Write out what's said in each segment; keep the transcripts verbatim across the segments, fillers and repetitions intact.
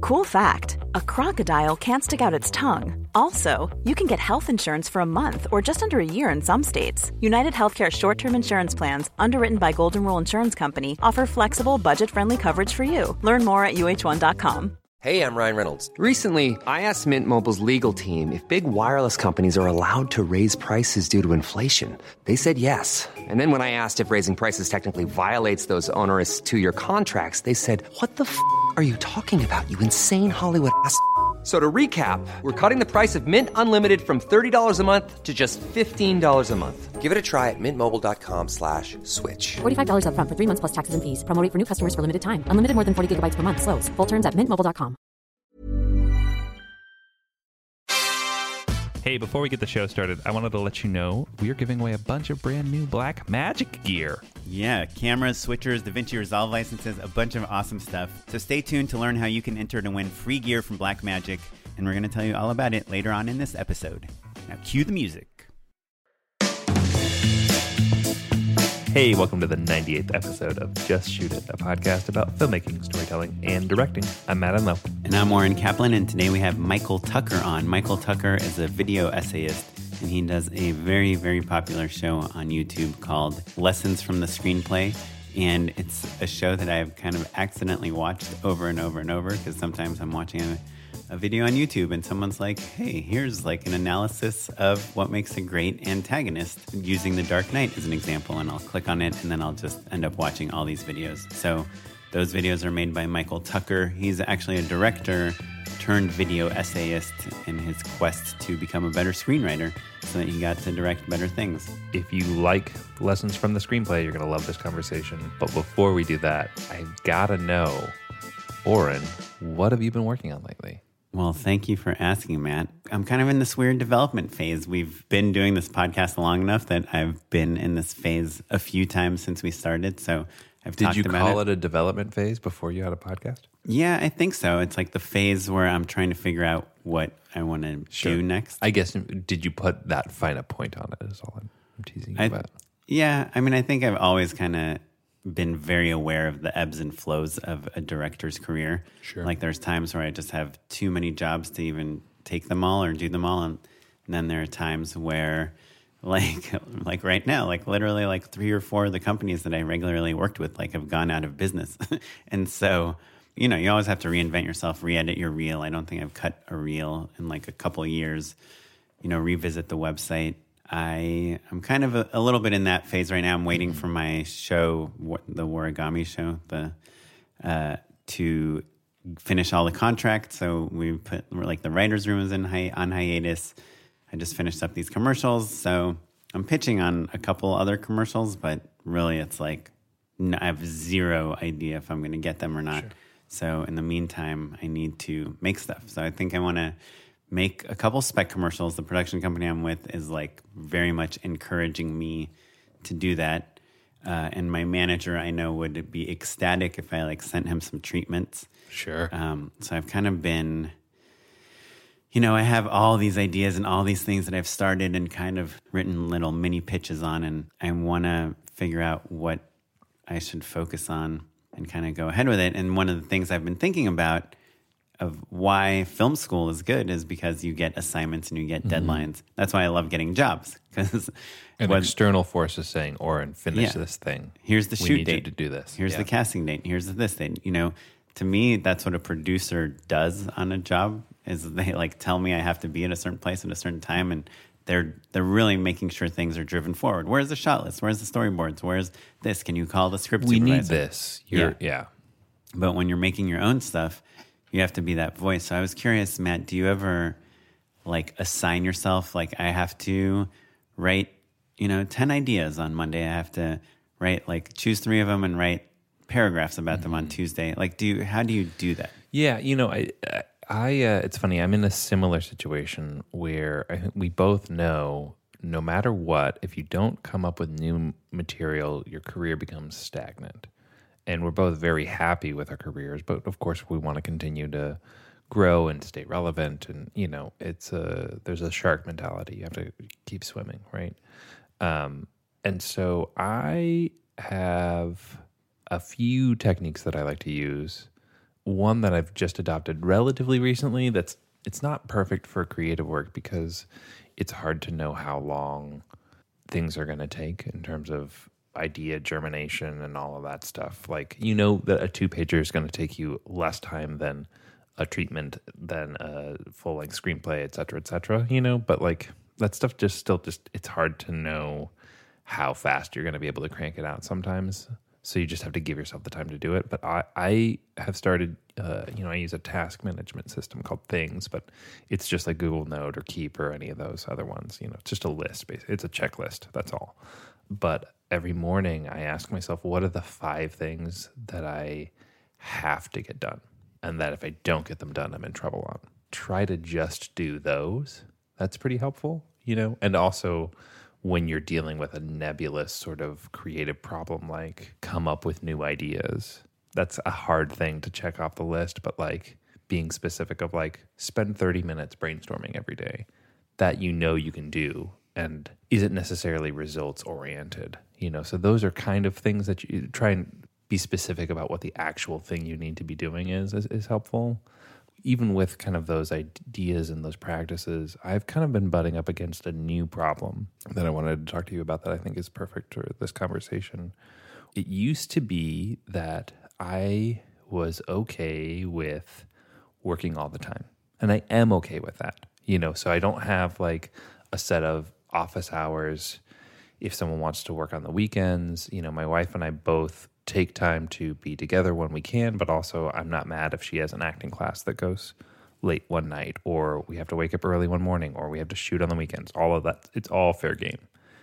Cool fact, a crocodile can't stick out its tongue. Also, you can get health insurance for a month or just under a year in some states. United Healthcare short-term insurance plans, underwritten by Golden Rule Insurance Company, offer flexible, budget-friendly coverage for you. Learn more at U H one dot com. Hey, I'm Ryan Reynolds. Recently, I asked Mint Mobile's legal team if big wireless companies are allowed to raise prices due to inflation. They said yes. And then when I asked if raising prices technically violates those onerous two-year contracts, they said, what the f*** are you talking about, you insane Hollywood ass f- So to recap, we're cutting the price of Mint Unlimited from thirty dollars a month to just fifteen dollars a month. Give it a try at mintmobile.com slash switch. forty-five dollars up front for three months plus taxes and fees. Promo rate for new customers for limited time. Unlimited more than forty gigabytes per month. Slows full terms at mint mobile dot com. Hey, before we get the show started, I wanted to let you know we are giving away a bunch of brand new Blackmagic gear. Yeah, cameras, switchers, DaVinci Resolve licenses, a bunch of awesome stuff. So stay tuned to learn how you can enter to win free gear from Blackmagic, and we're going to tell you all about it later on in this episode. Now cue the music. Hey, welcome to the ninety-eighth episode of Just Shoot It, a podcast about filmmaking, storytelling, and directing. I'm Matt Enlow. And I'm Warren Kaplan, and today we have Michael Tucker on. Michael Tucker is a video essayist, and he does a very, very popular show on YouTube called Lessons from the Screenplay. And it's a show that I've kind of accidentally watched over and over and over, because sometimes I'm watching a, a video on YouTube and someone's like, hey, here's like an analysis of what makes a great antagonist using The Dark Knight as an example. And I'll click on it and then I'll just end up watching all these videos. So those videos are made by Michael Tucker. He's actually a director turned video essayist in his quest to become a better screenwriter so that he got to direct better things. If you like Lessons from the Screenplay, you're going to love this conversation. But before we do that, I've got to know, Oren, what have you been working on lately? Well, thank you for asking, Matt. I'm kind of in this weird development phase. We've been doing this podcast long enough that I've been in this phase a few times since we started. So I've Did talked you about call it. it a development phase before you had a podcast? Yeah, I think so. It's like the phase where I'm trying to figure out what I want to Sure. do next. I guess, did you put that fine a point on it is all I'm, I'm teasing you I, about. yeah, I mean, I think I've always kind of been very aware of the ebbs and flows of a director's career. Sure. Like there's times where I just have too many jobs to even take them all or do them all. And, and then there are times where like, like right now, like literally like three or four of the companies that I regularly worked with, like have gone out of business. And so, you know, you always have to reinvent yourself, re-edit your reel. I don't think I've cut a reel in like a couple of years, you know, revisit the website. I, I'm kind of a, a little bit in that phase right now. I'm waiting for my show, the Warigami show, the uh, to finish all the contracts. So we put like the writer's room is in hi- on hiatus. I just finished up these commercials. So I'm pitching on a couple other commercials, but really it's like n- I have zero idea if I'm going to get them or not. Sure. So in the meantime, I need to make stuff. So I think I want to make a couple spec commercials. The production company I'm with is like very much encouraging me to do that. Uh, and my manager, I know, would be ecstatic if I like sent him some treatments. Sure. Um, so I've kind of been, you know, I have all these ideas and all these things that I've started and kind of written little mini pitches on, and I want to figure out what I should focus on and kind of go ahead with it. And one of the things I've been thinking about of why film school is good is because you get assignments and you get Mm-hmm. deadlines. That's why I love getting jobs, because An external force is saying, Oren, finish Yeah. this thing. here's the we shoot need date you to do this. Here's Yeah. the casting date. Here's the this date. You know, to me, that's what a producer does on a job. Is they like tell me I have to be at a certain place at a certain time, and they're they're really making sure things are driven forward. Where's the shot list? Where's the storyboards? Where's this? Can you call the script We supervisor? need this. You're, yeah. But when you're making your own stuff, you have to be that voice. So I was curious, Matt, do you ever like assign yourself, like I have to write, you know, ten ideas on Monday. I have to write, like choose three of them and write paragraphs about mm-hmm. them on Tuesday. Like, do you, how do you do that? Yeah, you know, I, I, uh, it's funny. I'm in a similar situation where I, we both know, no matter what, if you don't come up with new material, your career becomes stagnant. And we're both very happy with our careers, but of course we want to continue to grow and stay relevant. And you know, it's a there's a shark mentality. You have to keep swimming, right? Um, and so I have a few techniques that I like to use one that I've just adopted relatively recently that's it's not perfect for creative work because it's hard to know how long things are going to take in terms of idea germination and all of that stuff. Like, you know that a two-pager is going to take you less time than a treatment, than a full-length screenplay, et cetera, et cetera, you know? But, like, that stuff just still just, it's hard to know how fast you're going to be able to crank it out sometimes. So you just have to give yourself the time to do it. But I, I have started, uh, you know, I use a task management system called Things, but it's just like Google Note or Keep or any of those other ones. You know, it's just a list, basically. It's a checklist. That's all. But every morning I ask myself, what are the five things that I have to get done? And that if I don't get them done, I'm in trouble on. Try to just do those. That's pretty helpful, you know? And also, when you're dealing with a nebulous sort of creative problem, like come up with new ideas. That's a hard thing to check off the list, but like being specific of like spend thirty minutes brainstorming every day that you know you can do and isn't necessarily results oriented, you know? So those are kind of things that you try and be specific about what the actual thing you need to be doing is, is, is helpful. Even with kind of those ideas and those practices, I've kind of been butting up against a new problem that I wanted to talk to you about that I think is perfect for this conversation. It used to be that I was okay with working all the time. And I am okay with that, you know, so I don't have like a set of office hours. If someone wants to work on the weekends, you know, my wife and I both take time to be together when we can, but also I'm not mad if she has an acting class that goes late one night, or we have to wake up early one morning, or we have to shoot on the weekends. All of that, it's all fair game.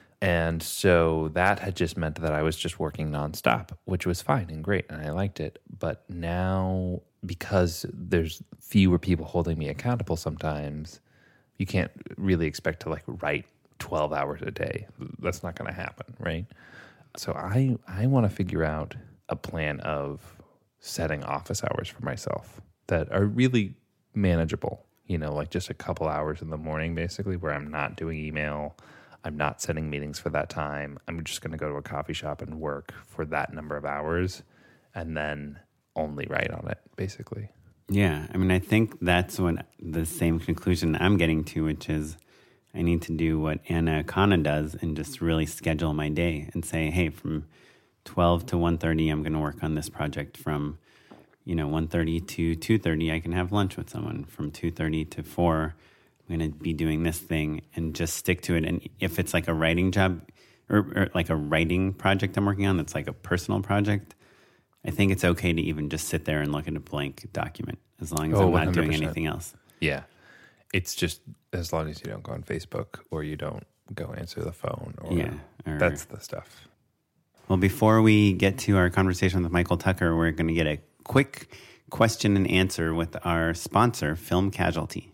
And so that had just meant that I was just working nonstop, which was fine and great, and I liked it. But now, because there's fewer people holding me accountable sometimes, you can't really expect to like write twelve hours a day. That's not going to happen, right? So I, I want to figure out a plan of setting office hours for myself that are really manageable, you know, like just a couple hours in the morning, basically, where I'm not doing email, I'm not setting meetings for that time. I'm just going to go to a coffee shop and work for that number of hours and then only write on it, basically. Yeah, I mean, I think that's what the same conclusion I'm getting to, which is I need to do what Anna Akana does and just really schedule my day and say, hey, from twelve to one thirty, I'm going to work on this project. From, you know, one thirty to two thirty, I can have lunch with someone. From two thirty to four, I'm going to be doing this thing, and just stick to it. And if it's like a writing job or, or like a writing project I'm working on that's like a personal project, I think it's okay to even just sit there and look at a blank document as long as Oh, I'm not one hundred percent doing anything else. Yeah. It's just as long as you don't go on Facebook or you don't go answer the phone. Or Yeah, or- that's the stuff. Well, before we get to our conversation with Michael Tucker, we're going to get a quick question and answer with our sponsor, Film Casualty.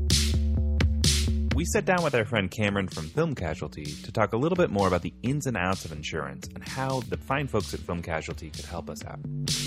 We sat down with our friend Cameron from Film Casualty to talk a little bit more about the ins and outs of insurance and how the fine folks at Film Casualty could help us out.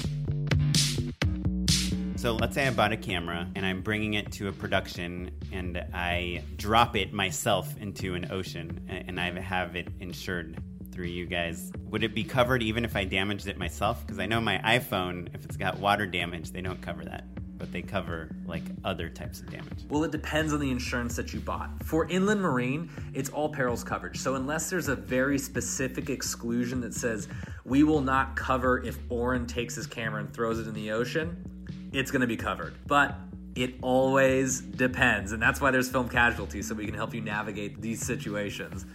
So let's say I bought a camera and I'm bringing it to a production and I drop it myself into an ocean and I have it insured through you guys. Would it be covered even if I damaged it myself? Because I know my iPhone, if it's got water damage, they don't cover that. But they cover like other types of damage. Well, it depends on the insurance that you bought. For inland marine, it's all perils coverage. So unless there's a very specific exclusion that says we will not cover if Oren takes his camera and throws it in the ocean, it's going to be covered. But it always depends. And that's why there's Film Casualty, so we can help you navigate these situations.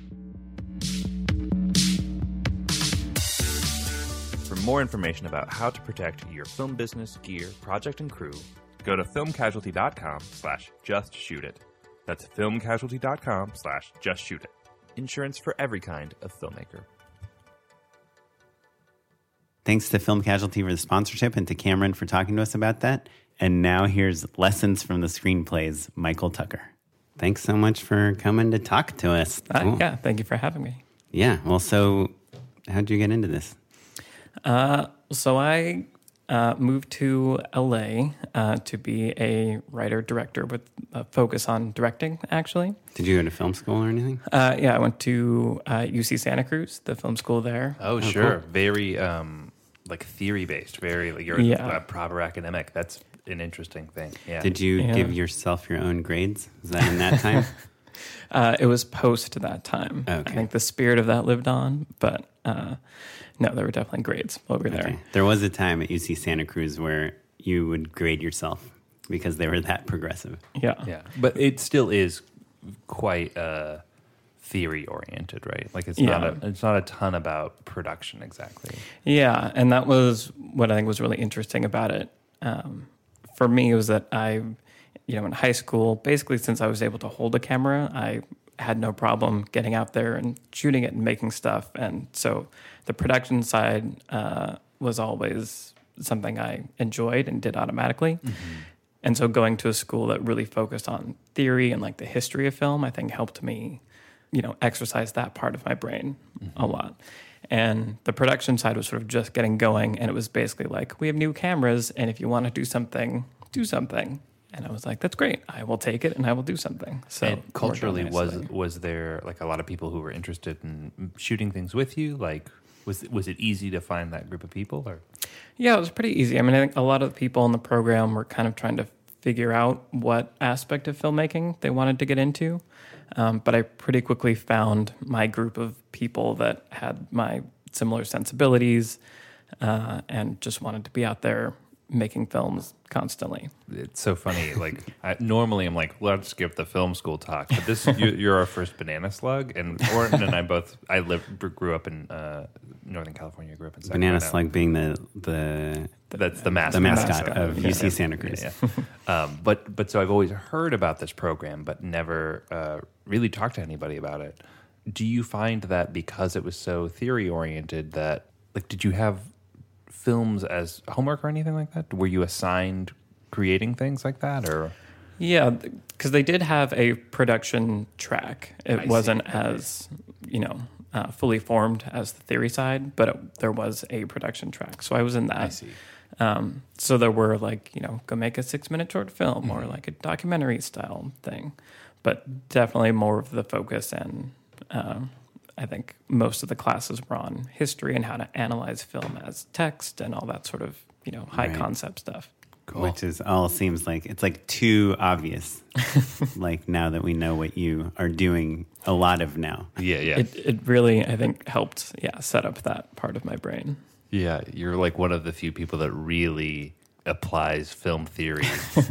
For more information about how to protect your film business, gear, project, and crew, go to filmcasualty.com slash just shoot it. That's filmcasualty.com slash just shoot it. Insurance for every kind of filmmaker. Thanks to Film Casualty for the sponsorship and to Cameron for talking to us about that. And now here's Lessons from the Screenplays, Michael Tucker. Thanks so much for coming to talk to us. Uh, Cool. yeah, thank you for having me. Yeah, well, so how'd you get into this? Uh, so I uh, moved to L A uh, to be a writer-director with a focus on directing, actually. Did you go to film school or anything? Uh, yeah, I went to uh, U C Santa Cruz, the film school there. Oh, sure. Very um, like theory based, very like you're Yeah. a proper academic. That's an interesting thing. Yeah. Did you Yeah. give yourself your own grades? Was that in that time? Uh, it was post that time. Okay. I think the spirit of that lived on, but uh, no, there were definitely grades over there. Okay. There was a time at U C Santa Cruz where you would grade yourself because they were that progressive. Yeah. Yeah, but it still is quite uh, theory oriented, right? Like it's Yeah. not a, it's not a ton about production exactly. Yeah, and that was what I think was really interesting about it. Um, for me, was that I, you know, in high school, basically since I was able to hold a camera, I had no problem getting out there and shooting it and making stuff. And so the production side uh, was always something I enjoyed and did automatically. Mm-hmm. And so going to a school that really focused on theory and like the history of film, I think helped me, you know, exercise that part of my brain mm-hmm. a lot. And the production side was sort of just getting going. And it was basically like, we have new cameras. And if you want to do something, do something. And I was like, that's great. I will take it and I will do something. So And culturally, was nicely. was there like a lot of people who were interested in shooting things with you? Like, was was it easy to find that group of people? Or Yeah, it was pretty easy. I mean, I think a lot of the people in the program were kind of trying to figure out what aspect of filmmaking they wanted to get into. Um, but I pretty quickly found my group of people that had my similar sensibilities uh, and just wanted to be out there making films constantly. it's so funny. Like I, normally, I'm like, let's give the film school talk, but this you, you're our first banana slug, and Orton and I both. I lived, grew up in uh, Northern California. Grew up in Banana Sacramento. Slug being the the That's the mascot. the mascot mascot. of Yeah. U C Santa Cruz. Yeah, yeah. um, but but so I've always heard about this program, but never uh, really talked to anybody about it. Do you find that because it was so theory oriented that like did you have films as homework or anything like that? Were you assigned creating things like that, or Yeah, because they did have a production track. It I wasn't see. Okay. as, you know, uh, fully formed as the theory side, but it, there was a production track. So I was in that. I see. Um, so there were like, you know, go make a six minute short film Mm-hmm. or like a documentary style thing. But definitely more of the focus and um, I think most of the classes were on history and how to analyze film as text and all that sort of, you know, high Right. concept stuff. Cool. Which is all seems like it's like too obvious. Like now that we know what you are doing a lot of now. Yeah, yeah, It, it really, I think, helped, yeah, set up that part of my brain. yeah. You're like one of the few people that really applies film theory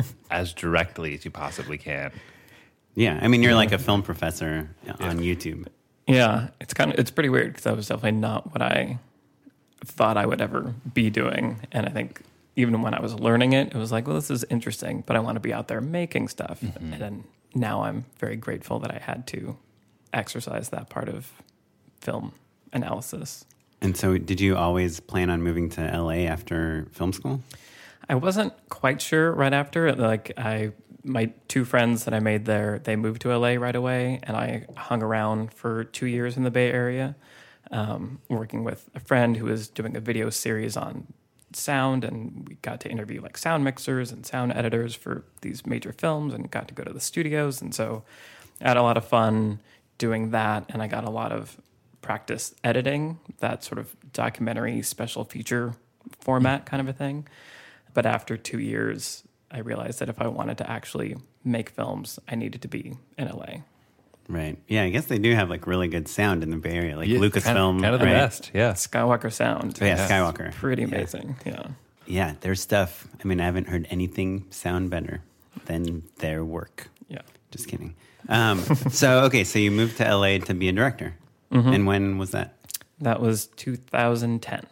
as directly as you possibly can. Yeah, I mean you're like a film professor on YouTube. Yeah, it's kind of it's pretty weird because that was definitely not what I thought I would ever be doing, and I think even when I was learning it, it was like, well, this is interesting, but I want to be out there making stuff, Mm-hmm. and then now I'm very grateful that I had to exercise that part of film analysis. And so did you always plan on moving to L A after film school? I wasn't quite sure right after. Like I, my two friends that I made there, they moved to L A right away, and I hung around for two years in the Bay Area, um, working with a friend who was doing a video series on sound, and we got to interview like sound mixers and sound editors for these major films, and got to go to the studios, and so I had a lot of fun doing that, and I got a lot of practice editing, that sort of documentary special feature format kind of a thing. But after two years, I realized that if I wanted to actually make films, I needed to be in L A. Right. Yeah, I guess they do have like really good sound in the Bay Area, like Yeah, Lucasfilm. kind of, kind of the right? best. Yeah. Skywalker Sound. Yeah, is Skywalker. Pretty amazing. Yeah. Yeah, their stuff. I mean, I haven't heard anything sound better than their work. Yeah. Just kidding. Um, so, okay, so you moved to L A to be a director. Mm-hmm. And when was that? That was two thousand ten.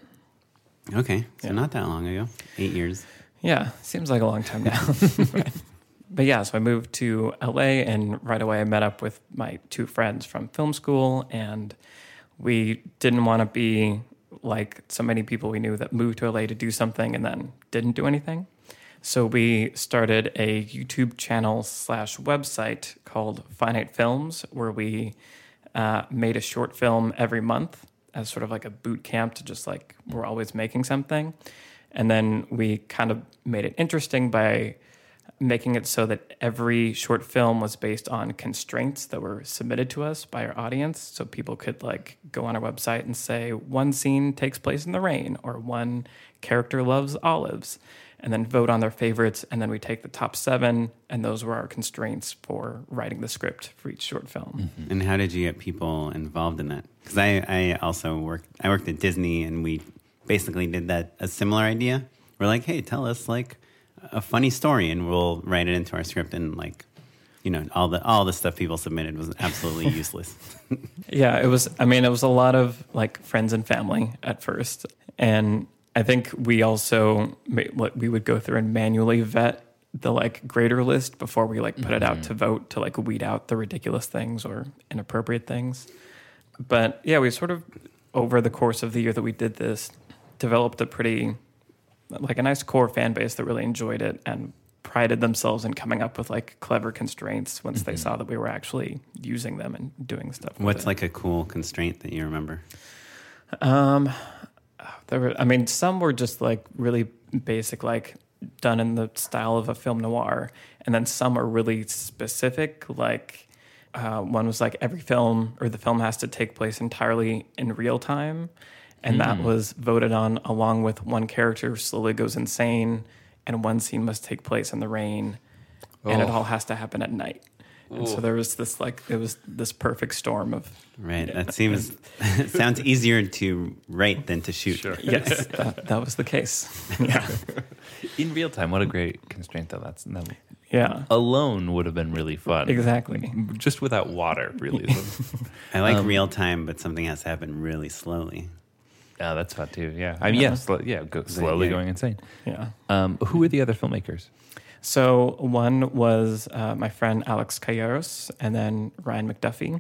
Okay, so Yeah. not that long ago. Eight years. Yeah, seems like a long time now. But yeah, so I moved to L A, and right away I met up with my two friends from film school, and we didn't want to be like so many people we knew that moved to L A to do something and then didn't do anything. So we started a YouTube channel slash website called Finite Films, where we uh, made a short film every month as sort of like a boot camp to just like, we're always making something. And then we kind of made it interesting by making it so that every short film was based on constraints that were submitted to us by our audience. So people could like go on our website and say one scene takes place in the rain or one character loves olives, and then vote on their favorites. And then we take the top seven, and those were our constraints for writing the script for each short film. Mm-hmm. And how did you get people involved in that? Because I, I also worked, I worked at Disney, and we basically did that, a similar idea. We're like, hey, tell us like a funny story, and we'll write it into our script. And like, you know, all the all the stuff people submitted was absolutely useless. Yeah, it was. I mean, it was a lot of like friends and family at first, and I think we also what we would go through and manually vet the like grader list before we like put mm-hmm. it out to vote to like weed out the ridiculous things or inappropriate things. But yeah, we sort of over the course of the year that we did this, developed a pretty like a nice core fan base that really enjoyed it and prided themselves in coming up with like clever constraints once mm-hmm. they saw that we were actually using them and doing stuff. With What's it. like a cool constraint that you remember? Um, there were, I mean, some were just like really basic, like done in the style of a film noir. And then some are really specific, like uh, one was like every film or the film has to take place entirely in real time. And mm. that was voted on along with one character slowly goes insane and one scene must take place in the rain oh. and it all has to happen at night. And so there was this like it was this perfect storm of right. That seems sounds easier to write than to shoot. Sure. Yes, that, that was the case. Yeah, in real time. What a great constraint, though. That's that, yeah. Alone would have been really fun. Exactly. Just without water, really. I like um, real time, but something has to happen really slowly. Oh, that's fun too. Yeah, I mean, yeah, sl- yeah, go, slowly yeah. going insane. Yeah. Um, who are the other filmmakers? So one was uh, my friend Alex Calleros, and then Ryan McDuffie.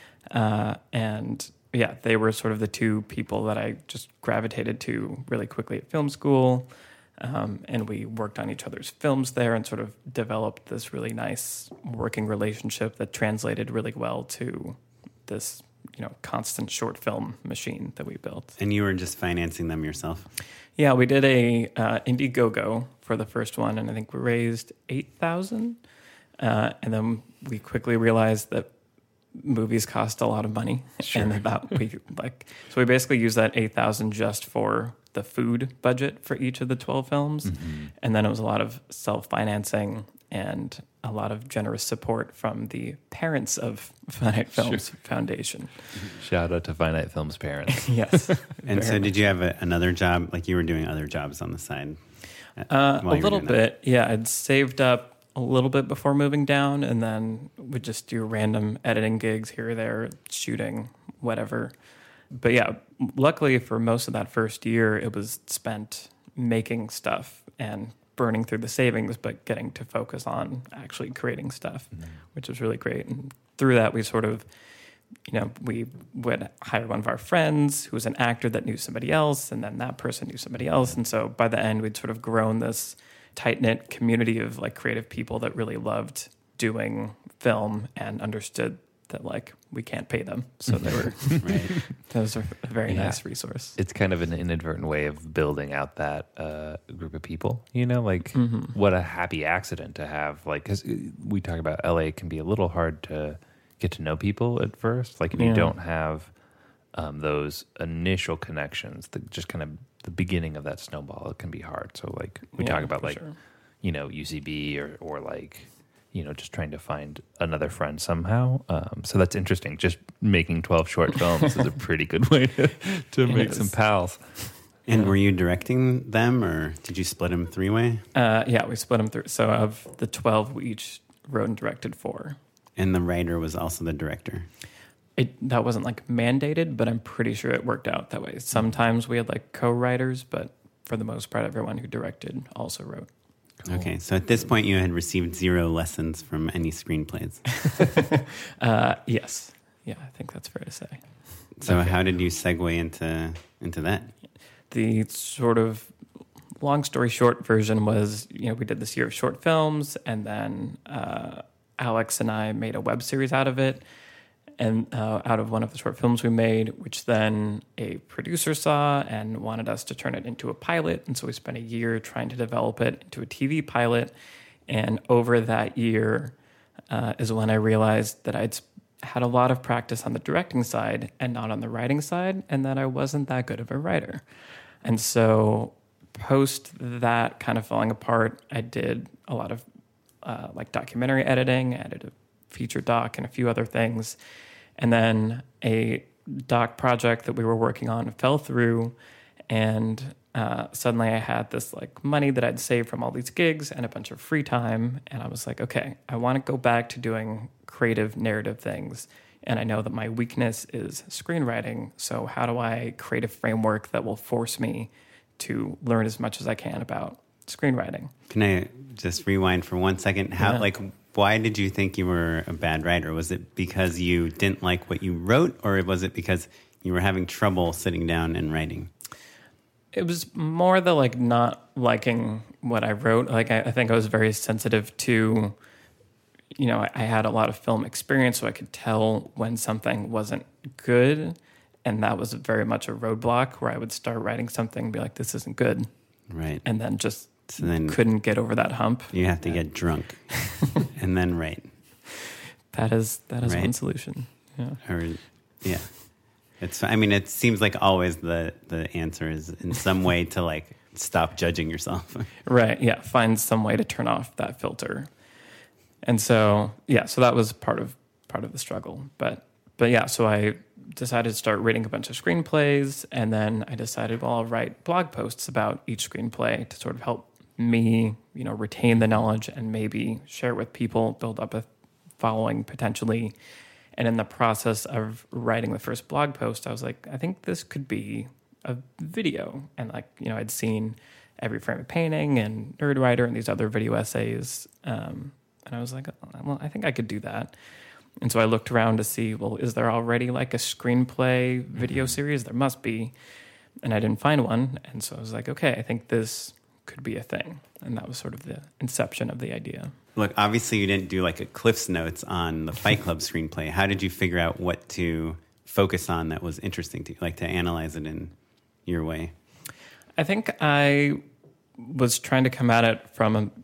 Uh, and yeah, they were sort of the two people that I just gravitated to really quickly at film school. Um, and we worked on each other's films there and sort of developed this really nice working relationship that translated really well to this, you know, constant short film machine that we built. And you were just financing them yourself? Yeah, we did a uh, Indiegogo for the first one, and I think we raised eight thousand. Uh, and then we quickly realized that movies cost a lot of money, sure. and that we like so we basically used that eight thousand just for the food budget for each of the twelve films, mm-hmm. and then it was a lot of self financing and a lot of generous support from the parents of Finite Films sure. Foundation. Shout out to Finite Films parents. Yes. And so, did you have a, another job? Like you were doing other jobs on the side? Uh, a little bit, that? yeah. I'd saved up a little bit before moving down, and then would just do random editing gigs here or there, shooting, whatever. But yeah, luckily for most of that first year, it was spent making stuff and burning through the savings, but getting to focus on actually creating stuff, mm-hmm. which was really great. And through that, we sort of, you know, we would hire one of our friends who was an actor that knew somebody else, and then that person knew somebody else. And so by the end, we'd sort of grown this tight-knit community of like creative people that really loved doing film and understood that like we can't pay them, so they were right. That was a very yeah. nice resource. It's kind of an inadvertent way of building out that uh, group of people. You know, like mm-hmm. what a happy accident to have. Like, because we talk about L A can be a little hard to get to know people at first. Like if yeah. you don't have um, those initial connections, the, just kind of the beginning of that snowball, it can be hard. So like we yeah, talk about like sure. you know U C B or or like. You know, just trying to find another friend somehow. Um, so that's interesting. Just making twelve short films is a pretty good way to, to make some pals. And yeah. were you directing them, or did you split them three-way? Uh, yeah, we split them through. So of the twelve, we each wrote and directed four. And the writer was also the director? It That wasn't like mandated, but I'm pretty sure it worked out that way. Sometimes we had like co-writers, but for the most part, everyone who directed also wrote. Cool. Okay, so at this point you had received zero lessons from any screenplays. uh, yes. Yeah, I think that's fair to say. So okay. how did you segue into into that? The sort of long story short version was, you know, we did this year of short films, and then uh, Alex and I made a web series out of it, and uh, out of one of the short films we made, which then a producer saw and wanted us to turn it into a pilot. And so we spent a year trying to develop it into a T V pilot. And over that year uh, is when I realized that I'd had a lot of practice on the directing side and not on the writing side, and that I wasn't that good of a writer. And so post that kind of falling apart, I did a lot of uh, like documentary editing, I did a feature doc and a few other things. And then a doc project that we were working on fell through, and uh, suddenly I had this like money that I'd saved from all these gigs and a bunch of free time. And I was like, okay, I want to go back to doing creative narrative things. And I know that my weakness is screenwriting. So how do I create a framework that will force me to learn as much as I can about screenwriting? Can I just rewind for one second? How, Yeah. like, why did you think you were a bad writer? Was it because you didn't like what you wrote, or was it because you were having trouble sitting down and writing? It was more the like not liking what I wrote. Like I, I think I was very sensitive to, you know, I, I had a lot of film experience, so I could tell when something wasn't good. And that was very much a roadblock where I would start writing something and be like, this isn't good. Right. And then just So then couldn't get over that hump. you have to get drunk and then write. That is that is Right. one solution. Yeah. Or, yeah. It's, I mean, it seems like always the, the answer is in some way to like stop judging yourself. Right. Yeah. Find some way to turn off that filter. And so, yeah, so that was part of part of the struggle. But but yeah, so I decided to start reading a bunch of screenplays, and then I decided, well, I'll write blog posts about each screenplay to sort of help me, you know, retain the knowledge and maybe share it with people, build up a following potentially. And in the process of writing the first blog post, I was like, I think this could be a video. And like, you know, I'd seen Every Frame of Painting and Nerdwriter and these other video essays. Um, and I was like, well, I think I could do that. And so I looked around to see, well, is there already like a screenplay video series? There must be. And I didn't find one. And so I was like, okay, I think this could be a thing. And that was sort of the inception of the idea. Look, obviously you didn't do like a Cliff's Notes on the Fight Club screenplay. How did you figure out what to focus on that was interesting to you, like to analyze it in your way? I think I was trying to come at it from a,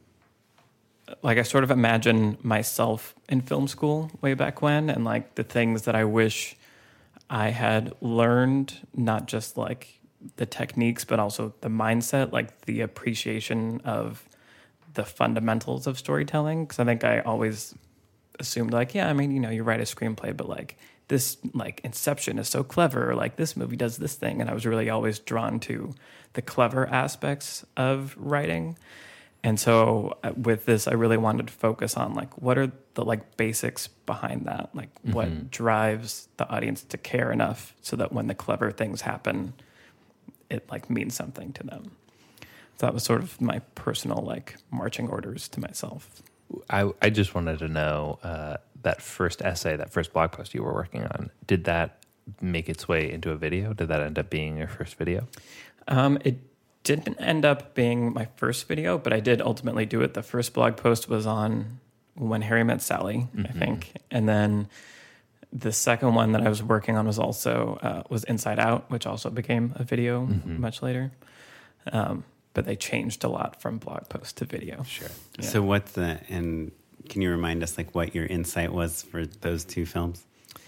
like I sort of imagine myself in film school way back when, and like the things that I wish I had learned, not just like the techniques, but also the mindset, like the appreciation of the fundamentals of storytelling. Because I think I always assumed like, yeah, I mean, you know, you write a screenplay, but like this, like Inception is so clever, or like this movie does this thing. And I was really always drawn to the clever aspects of writing. And so uh, with this, I really wanted to focus on like, what are the like basics behind that? Like mm-hmm. what drives the audience to care enough so that when the clever things happen, it like means something to them. So that was sort of my personal like marching orders to myself. I, I just wanted to know uh, that first essay, that first blog post you were working on, did that make its way into a video? Did that end up being your first video? Um, it didn't end up being my first video, but I did ultimately do it. The first blog post was on When Harry Met Sally, mm-hmm. I think. And then the second one that I was working on was also uh, was Inside Out, which also became a video mm-hmm. much later. Um, but they changed a lot from blog post to video. Sure. Yeah. So what's the, and can you remind us like what your insight was for those two films?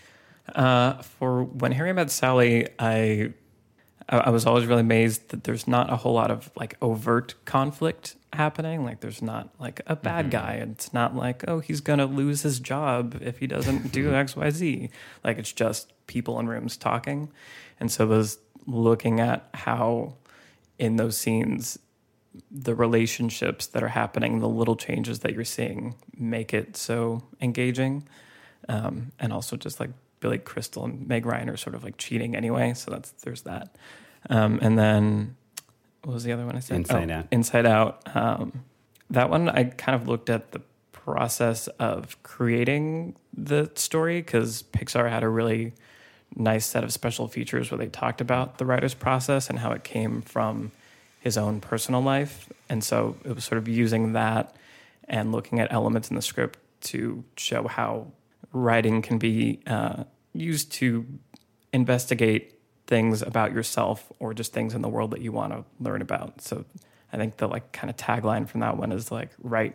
Uh, for When Harry Met Sally, I I was always really amazed that there's not a whole lot of like overt conflict happening. Like there's not like a bad mm-hmm. guy. It's not like, oh, he's going to lose his job if he doesn't do X, Y, Z. Like it's just people in rooms talking. And so I was looking at how in those scenes, the relationships that are happening, the little changes that you're seeing make it so engaging. Um, and also just like Billy Crystal and Meg Ryan are sort of like cheating anyway. So that's, there's that. Um, and then what was the other one I said? Inside oh, Out. Inside Out. Um, that one, I kind of looked at the process of creating the story because Pixar had a really nice set of special features where they talked about the writer's process and how it came from his own personal life. And so it was sort of using that and looking at elements in the script to show how writing can be uh, used to investigate things about yourself or just things in the world that you want to learn about. So I think the like kind of tagline from that one is like, write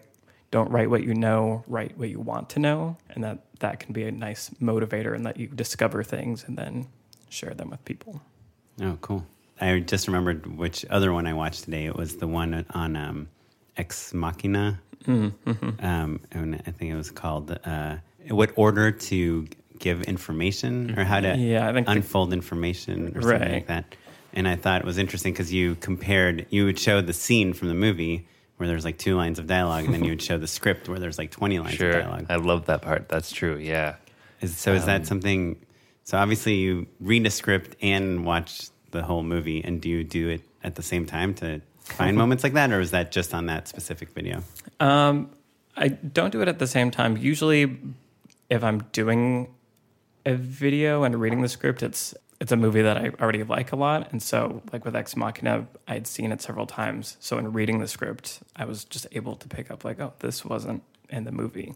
don't write what you know, write what you want to know. And that, that can be a nice motivator and let you discover things and then share them with people. Oh, cool. I just remembered which other one I watched today. It was the one on um, Ex Machina. Mm-hmm. Um, and I think it was called uh, What Order to Give Information, or How to yeah, I think Unfold the, Information, or something right. like that. And I thought it was interesting because you compared, you would show the scene from the movie where there's like two lines of dialogue, and then you would show the script where there's like twenty lines sure. of dialogue. I love that part. That's true, yeah. Is, so is um, that something, so obviously you read a script and watch the whole movie, and do you do it at the same time to find moments like that, or is that just on that specific video? Um, I don't do it at the same time. Usually if I'm doing a video and reading the script, it's it's a movie that I already like a lot. And so like with Ex Machina, I had seen it several times. So in reading the script, I was just able to pick up like, oh, this wasn't in the movie.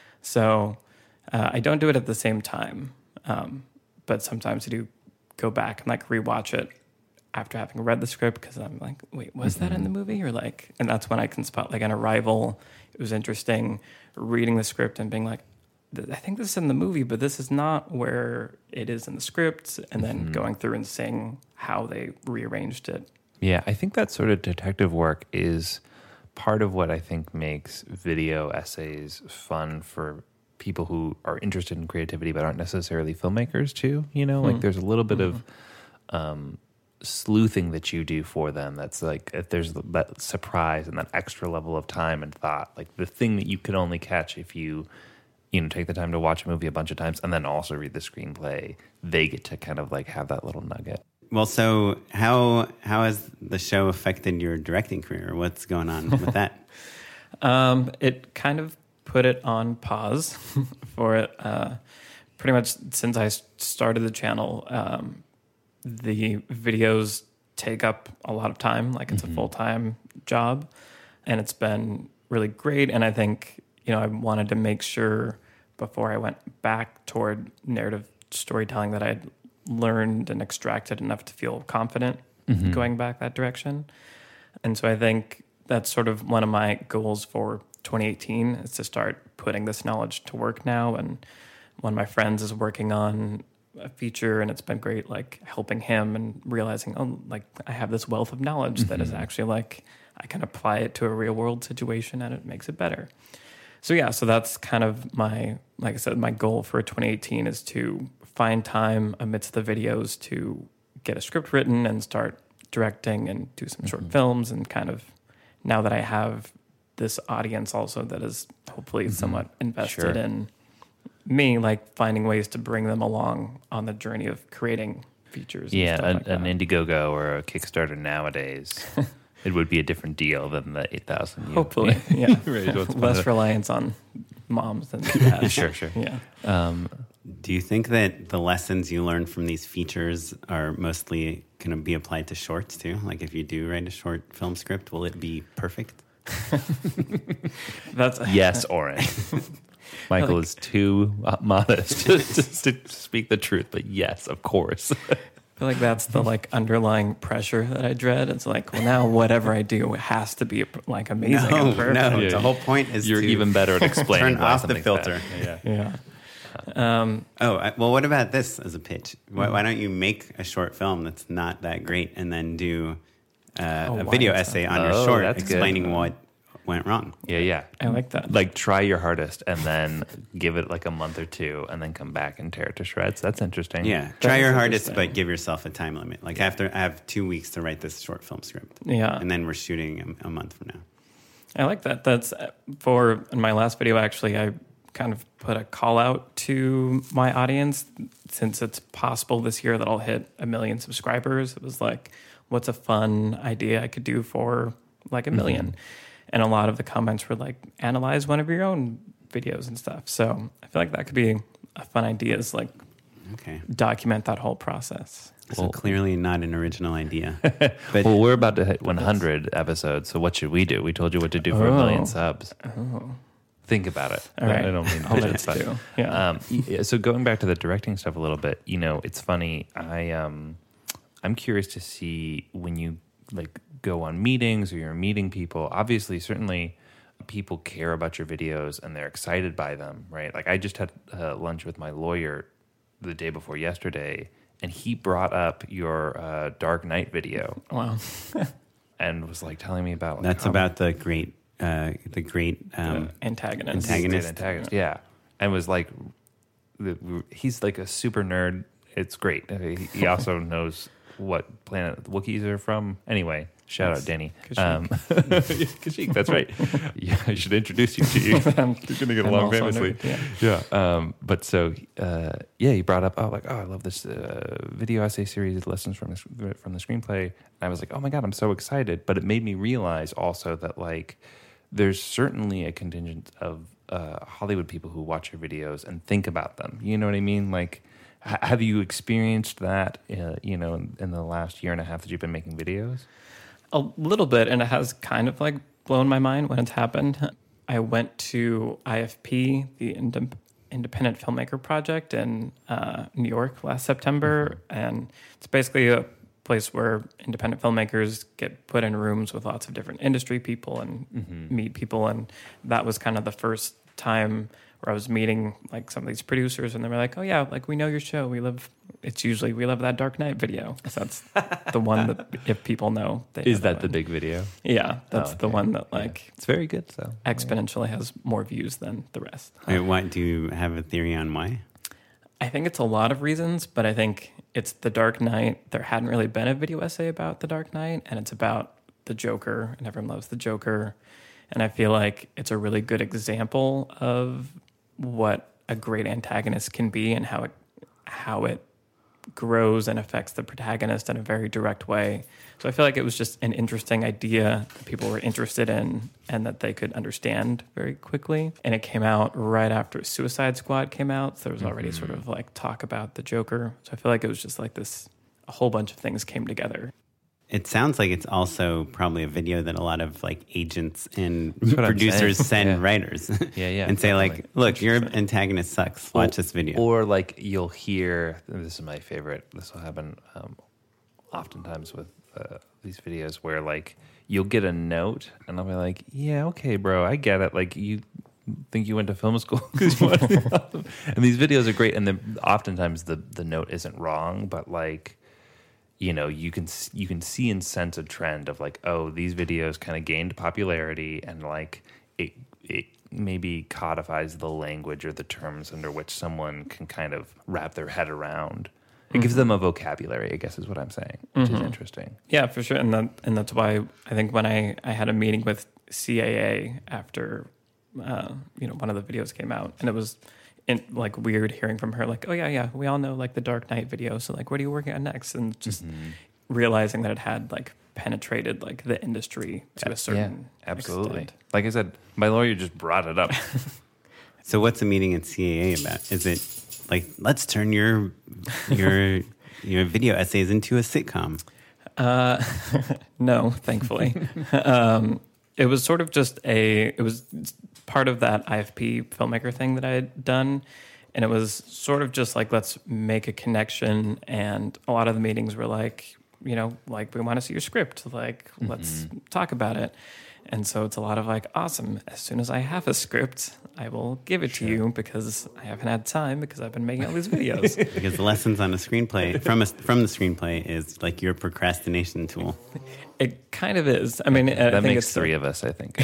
So uh, I don't do it at the same time. Um, but sometimes I do go back and like rewatch it after having read the script, because I'm like, wait, was mm-hmm. that in the movie? Or like, and that's when I can spot like an Arrival. It was interesting reading the script and being like, I think this is in the movie, but this is not where it is in the script. And then mm-hmm. going through and seeing how they rearranged it. Yeah, I think that sort of detective work is part of what I think makes video essays fun for people who are interested in creativity but aren't necessarily filmmakers too. You know, mm-hmm. like there's a little bit mm-hmm. of um, sleuthing that you do for them. That's like, if there's that surprise and that extra level of time and thought, like the thing that you could only catch if you... you know, take the time to watch a movie a bunch of times and then also read the screenplay, they get to kind of like have that little nugget. Well, so how how has the show affected your directing career? What's going on with that? um, it kind of put it on pause for it. Uh, pretty much since I started the channel, um, the videos take up a lot of time. Like it's mm-hmm. a full-time job, and it's been really great. And I think, you know, I wanted to make sure before I went back toward narrative storytelling that I'd learned and extracted enough to feel confident mm-hmm. going back that direction. And so I think that's sort of one of my goals for twenty eighteen is to start putting this knowledge to work now. And one of my friends is working on a feature, and it's been great, like helping him and realizing, oh, like I have this wealth of knowledge mm-hmm. that is actually like I can apply it to a real world situation and it makes it better. So yeah, so that's kind of my, like I said, my goal for twenty eighteen is to find time amidst the videos to get a script written and start directing and do some mm-hmm. short films, and kind of, now that I have this audience also that is hopefully mm-hmm. somewhat invested sure. in me, like finding ways to bring them along on the journey of creating features. Yeah, and stuff an, like an Indiegogo or a Kickstarter nowadays. It would be a different deal than the eight thousand. Hopefully, yeah. Right, less reliance on moms than dads. Sure, sure. Yeah. Um, do you think that the lessons you learn from these features are mostly going to be applied to shorts too? Like if you do write a short film script, will it be perfect? That's yes, Oren. Michael like, is too uh, modest to, to, to speak the truth, but yes, of course. I feel like that's the like underlying pressure that I dread. It's like, well, now whatever I do has to be like amazing. No, and perfect. no. Yeah, the whole point is you're to even better at explaining. Turn off the filter. Yeah. yeah. Um, oh, I, well, what about this as a pitch? Why, why don't you make a short film that's not that great and then do uh, oh, a video essay on oh, your short that's explaining good. what went wrong? Yeah, yeah. I like that. Like try your hardest and then give it like a month or two and then come back and tear it to shreds. That's interesting. Yeah. That try your hardest, but give yourself a time limit. Like after I have two weeks to write this short film script. Yeah. And then we're shooting a, a month from now. I like that. That's for in my last video, actually, I kind of put a call out to my audience since it's possible this year that I'll hit a million subscribers. It was like, what's a fun idea I could do for like a million? Mm-hmm. And a lot of the comments were like, analyze one of your own videos and stuff. So I feel like that could be a fun idea, is like okay. document that whole process. So well, clearly not an original idea. But well, we're about to hit one hundred episodes, so what should we do? We told you what to do for oh. a million subs. Oh. Think about it. All right. I don't mean I'll let it do. Yeah. Um, yeah. So going back to the directing stuff a little bit, you know, it's funny. I um, I'm curious to see when you like go on meetings or you're meeting people. Obviously, certainly, people care about your videos and they're excited by them, right? Like I just had uh, lunch with my lawyer the day before yesterday, and he brought up your uh, Dark Knight video. Wow. And was like telling me about... Like, That's about the great, uh, the great um, the antagonist. Antagonist. antagonist, yeah. And was like, he's like a super nerd. It's great. He, he also knows what planet the Wookiees are from. Anyway, shout yes. out Denny. Kashyyyk. Um, Kashyyyk, that's right. Yeah, I should introduce you to you. You're going to get along famously. Nerd, yeah. yeah. Um, but so, uh, yeah, he brought up, oh, like, oh, I love this uh, video essay series, lessons from the, from the screenplay. And I was like, oh my God, I'm so excited. But it made me realize also that, like, there's certainly a contingent of uh, Hollywood people who watch your videos and think about them. You know what I mean? Like, h- have you experienced that, uh, you know, in, in the last year and a half that you've been making videos? A little bit, and it has kind of like blown my mind when it's happened. I went to I F P, the Ind- Independent Filmmaker Project in uh, New York last September, mm-hmm. and it's basically a place where independent filmmakers get put in rooms with lots of different industry people and mm-hmm. meet people, and that was kind of the first time where I was meeting like some of these producers, and they were like, "Oh yeah, like we know your show. We love. It's usually we love that Dark Knight video. So that's the one that if people know, they is know that the big video? Yeah, that's oh, okay. the one that like yeah. It's very good. So exponentially has more views than the rest. Wait, what do you have a theory on why? I think it's a lot of reasons, but I think it's the Dark Knight. There hadn't really been a video essay about the Dark Knight, and it's about the Joker, and everyone loves the Joker. And I feel like it's a really good example of what a great antagonist can be and how it how it grows and affects the protagonist in a very direct way. So I feel like it was just an interesting idea that people were interested in and that they could understand very quickly. And it came out right after Suicide Squad came out. So there was already mm-hmm. sort of like talk about the Joker. So I feel like it was just like this, a whole bunch of things came together. It sounds like it's also probably a video that a lot of like agents and producers send yeah. writers yeah, yeah, and say definitely. like, look, your antagonist sucks. Watch or, this video. Or like you'll hear, this is my favorite, this will happen um, oftentimes with uh, these videos where like you'll get a note and I'll be like, yeah, okay, bro, I get it. Like you think you went to film school because you want to be awesome. And these videos are great. And then oftentimes the, the note isn't wrong, but like, you know, you can you can see and sense a trend of like, oh, these videos kind of gained popularity and like it it maybe codifies the language or the terms under which someone can kind of wrap their head around. It mm-hmm. gives them a vocabulary, I guess is what I'm saying, which mm-hmm. is interesting. Yeah, for sure. And that and that's why I think when I, I had a meeting with C A A after uh, you know, one of the videos came out, and it was in, like weird hearing from her, like, oh yeah, yeah, we all know like the Dark Knight video. So like, what are you working on next? And just mm-hmm. realizing that it had like penetrated like the industry to a certain yeah, absolutely. extent. Like I said, my lawyer just brought it up. So what's the meeting at C A A about? Is it like, let's turn your your your video essays into a sitcom? Uh, no, thankfully. um, it was sort of just a, it was part of that I F P filmmaker thing that I had done. And it was sort of just like, let's make a connection. And a lot of the meetings were like, you know, like, we want to see your script. Like, mm-hmm. let's talk about it. And so it's a lot of like, awesome. As soon as I have a script, I will give it sure. to you because I haven't had time because I've been making all these videos. Because the lessons on a screenplay from a, from the screenplay is like your procrastination tool. It kind of is. I mean, that I think makes it's three the, of us, I think.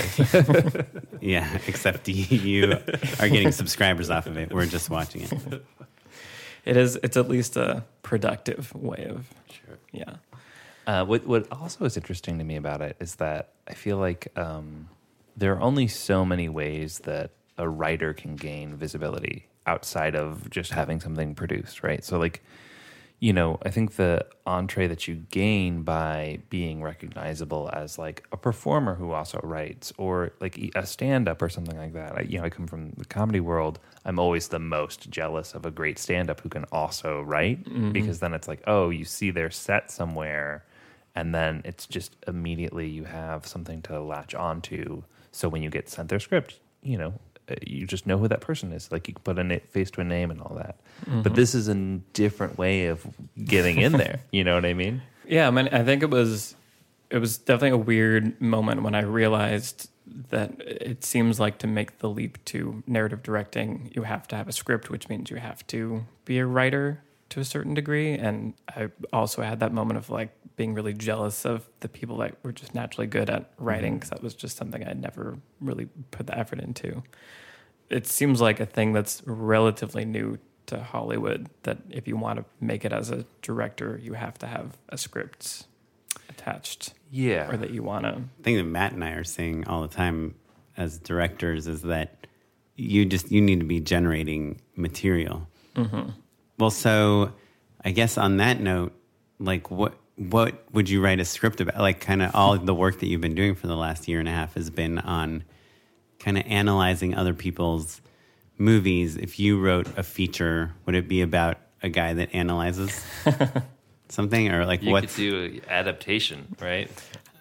Yeah, except you are getting subscribers off of it. We're just watching it. It is. It's at least a productive way of. Sure. Yeah. Uh, what what also is interesting to me about it is that I feel like um, there are only so many ways that a writer can gain visibility outside of just having something produced, right? So like, you know, I think the entree that you gain by being recognizable as like a performer who also writes or like a stand-up or something like that. I, you know, I come from the comedy world. I'm always the most jealous of a great stand-up who can also write mm-hmm. because then it's like, oh, you see their set somewhere and then it's just immediately you have something to latch onto. So when you get sent their script, you know, you just know who that person is. Like you can put a face to a name and all that. Mm-hmm. But this is a different way of getting in there. You know what I mean? Yeah, I mean, I think it was it was definitely a weird moment when I realized that it seems like to make the leap to narrative directing, you have to have a script, which means you have to be a writer to a certain degree. And I also had that moment of like being really jealous of the people that were just naturally good at writing, because that was just something I'd never really put the effort into. It seems like a thing that's relatively new to Hollywood, that if you want to make it as a director, you have to have a script attached. Yeah. Or that you want to. The thing that Matt and I are saying all the time as directors is that you just, you need to be generating material. Mm-hmm. Well, so I guess on that note, like what, what would you write a script about? Like kind of all of the work that you've been doing for the last year and a half has been on kind of analyzing other people's movies. If you wrote a feature, would it be about a guy that analyzes something, or like you what? You could do adaptation, right?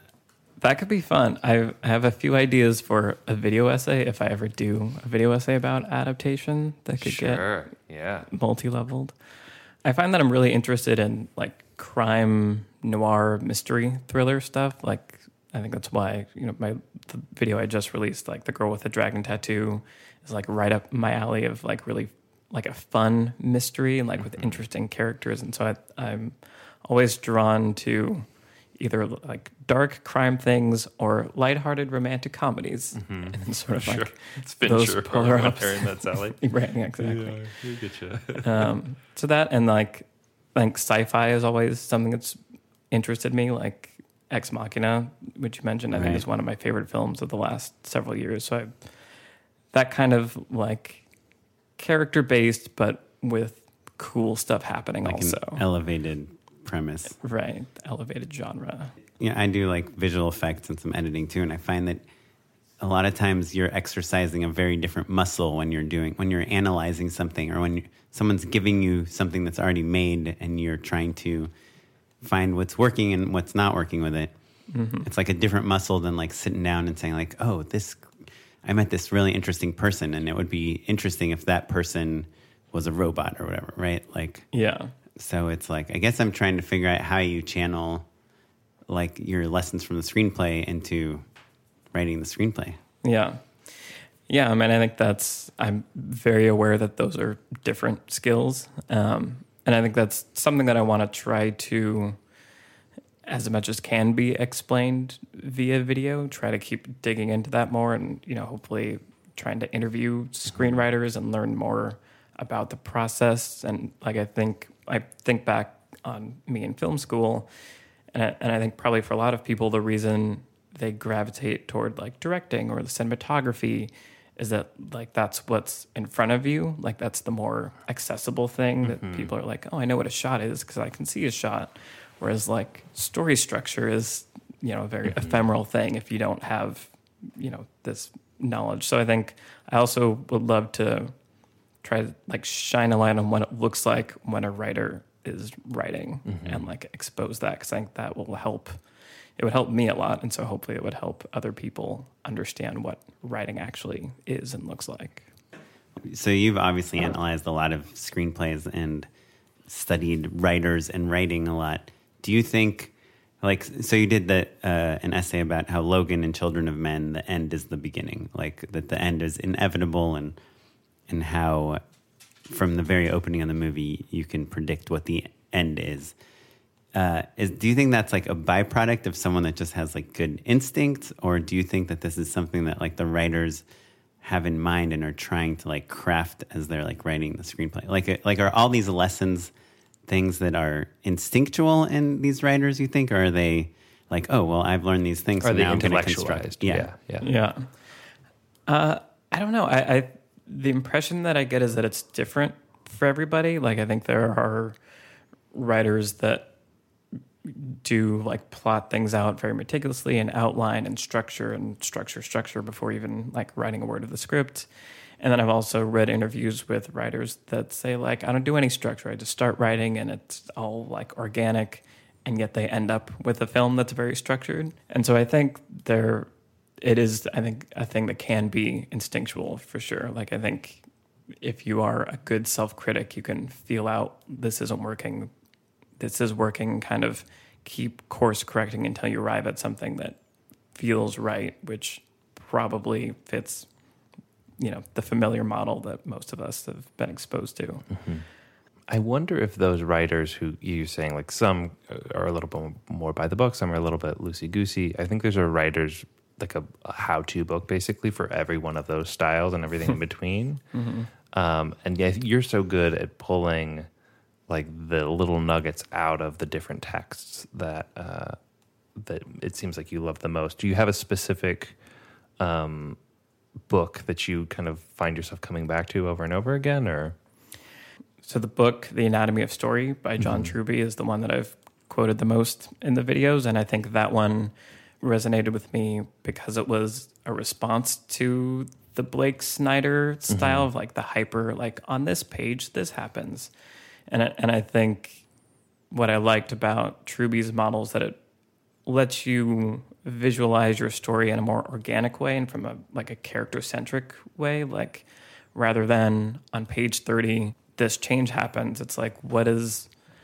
That could be fun. I have a few ideas for a video essay if I ever do a video essay about adaptation that could sure. get yeah. multi-leveled. I find that I'm really interested in like crime, noir, mystery, thriller stuff. Like I think that's why, you know, my the video I just released, like The Girl with the Dragon Tattoo, is like right up my alley of like really like a fun mystery and like with mm-hmm. interesting characters. And so I, I'm always drawn to either like dark crime things or lighthearted romantic comedies. Mm-hmm. And sort of sure. like it's been those sure polar ups. In that alley. Right, exactly. Yeah, we get you. um, so that and like I think sci-fi is always something that's interested me, like Ex Machina, which you mentioned, I right. think is one of my favorite films of the last several years. So I, that kind of like character-based, but with cool stuff happening like also. An elevated premise. Right, elevated genre. Yeah, I do like visual effects and some editing too, and I find that a lot of times you're exercising a very different muscle when you're doing, when you're analyzing something, or when you, someone's giving you something that's already made and you're trying to find what's working and what's not working with it. Mm-hmm. It's like a different muscle than like sitting down and saying like, oh, this, I met this really interesting person and it would be interesting if that person was a robot or whatever, right? Like, yeah. So it's like, I guess I'm trying to figure out how you channel like your lessons from the screenplay into writing the screenplay. Yeah. Yeah, I mean, I think that's, I'm very aware that those are different skills. Um, and I think that's something that I want to try to, as much as can be explained via video, try to keep digging into that more and, you know, hopefully trying to interview screenwriters and learn more about the process. And like, I think, I think back on me in film school, and I, and I think probably for a lot of people, the reason they gravitate toward like directing or the cinematography is that like that's what's in front of you, like that's the more accessible thing that mm-hmm. people are like, oh, I know what a shot is because I can see a shot. Whereas like story structure is, you know, a very mm-hmm. ephemeral thing if you don't have, you know, this knowledge. So I think I also would love to try to like shine a light on what it looks like when a writer is writing mm-hmm. and like expose that, because I think that will help. It would help me a lot, and so hopefully it would help other people understand what writing actually is and looks like. So you've obviously analyzed a lot of screenplays and studied writers and writing a lot. Do you think, like, so you did the, uh, an essay about how Logan and Children of Men, the end is the beginning, like that the end is inevitable, and and how from the very opening of the movie you can predict what the end is. Uh, is, do you think that's like a byproduct of someone that just has like good instinct, or do you think that this is something that like the writers have in mind and are trying to like craft as they're like writing the screenplay? Like, like are all these lessons things that are instinctual in these writers, you think, or are they like, oh, well, I've learned these things, so are they now I'm going to construct? Yeah, yeah, yeah. yeah. Uh, I don't know. I, I the impression that I get is that it's different for everybody. Like, I think there are writers that do like plot things out very meticulously and outline and structure and structure structure before even like writing a word of the script. And then I've also read interviews with writers that say like, I don't do any structure. I just start writing and it's all like organic, and yet they end up with a film that's very structured. And so I think there, it is, I think, a thing that can be instinctual for sure. Like, I think if you are a good self-critic, you can feel out this isn't working, this is working, kind of keep course correcting until you arrive at something that feels right, which probably fits, you know, the familiar model that most of us have been exposed to. Mm-hmm. I wonder if those writers who you're saying, like some are a little bit more by the book, some are a little bit loosey-goosey. I think there's a writer's, like a, a how-to book basically for every one of those styles and everything in between. Mm-hmm. Um, and yeah, you're so good at pulling like the little nuggets out of the different texts that uh, that it seems like you love the most. Do you have a specific um, book that you kind of find yourself coming back to over and over again, or? So the book, The Anatomy of Story by John mm-hmm. Truby, is the one that I've quoted the most in the videos. And I think that one resonated with me because it was a response to the Blake Snyder style mm-hmm. of like the hyper, like on this page, this happens. And I, and I think what I liked about Truby's model is that it lets you visualize your story in a more organic way and from a like a character-centric way. Like rather than on page thirty, this change happens. It's like, what is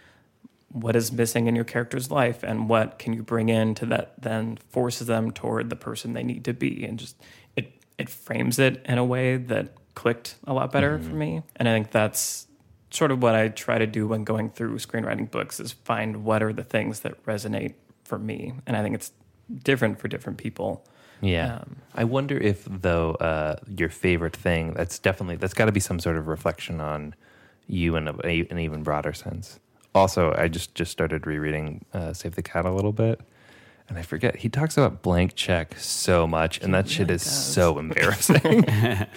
what is missing in your character's life, and what can you bring in to that then forces them toward the person they need to be, and just it it frames it in a way that clicked a lot better mm-hmm. for me. And I think that's sort of what I try to do when going through screenwriting books, is find what are the things that resonate for me. And I think it's different for different people. Yeah. Um, I wonder if, though, uh, your favorite thing, that's definitely, that's got to be some sort of reflection on you in a, a, an even broader sense. Also, I just, just started rereading uh, Save the Cat a little bit, and I forget, he talks about blank check so much, and that shit is so embarrassing.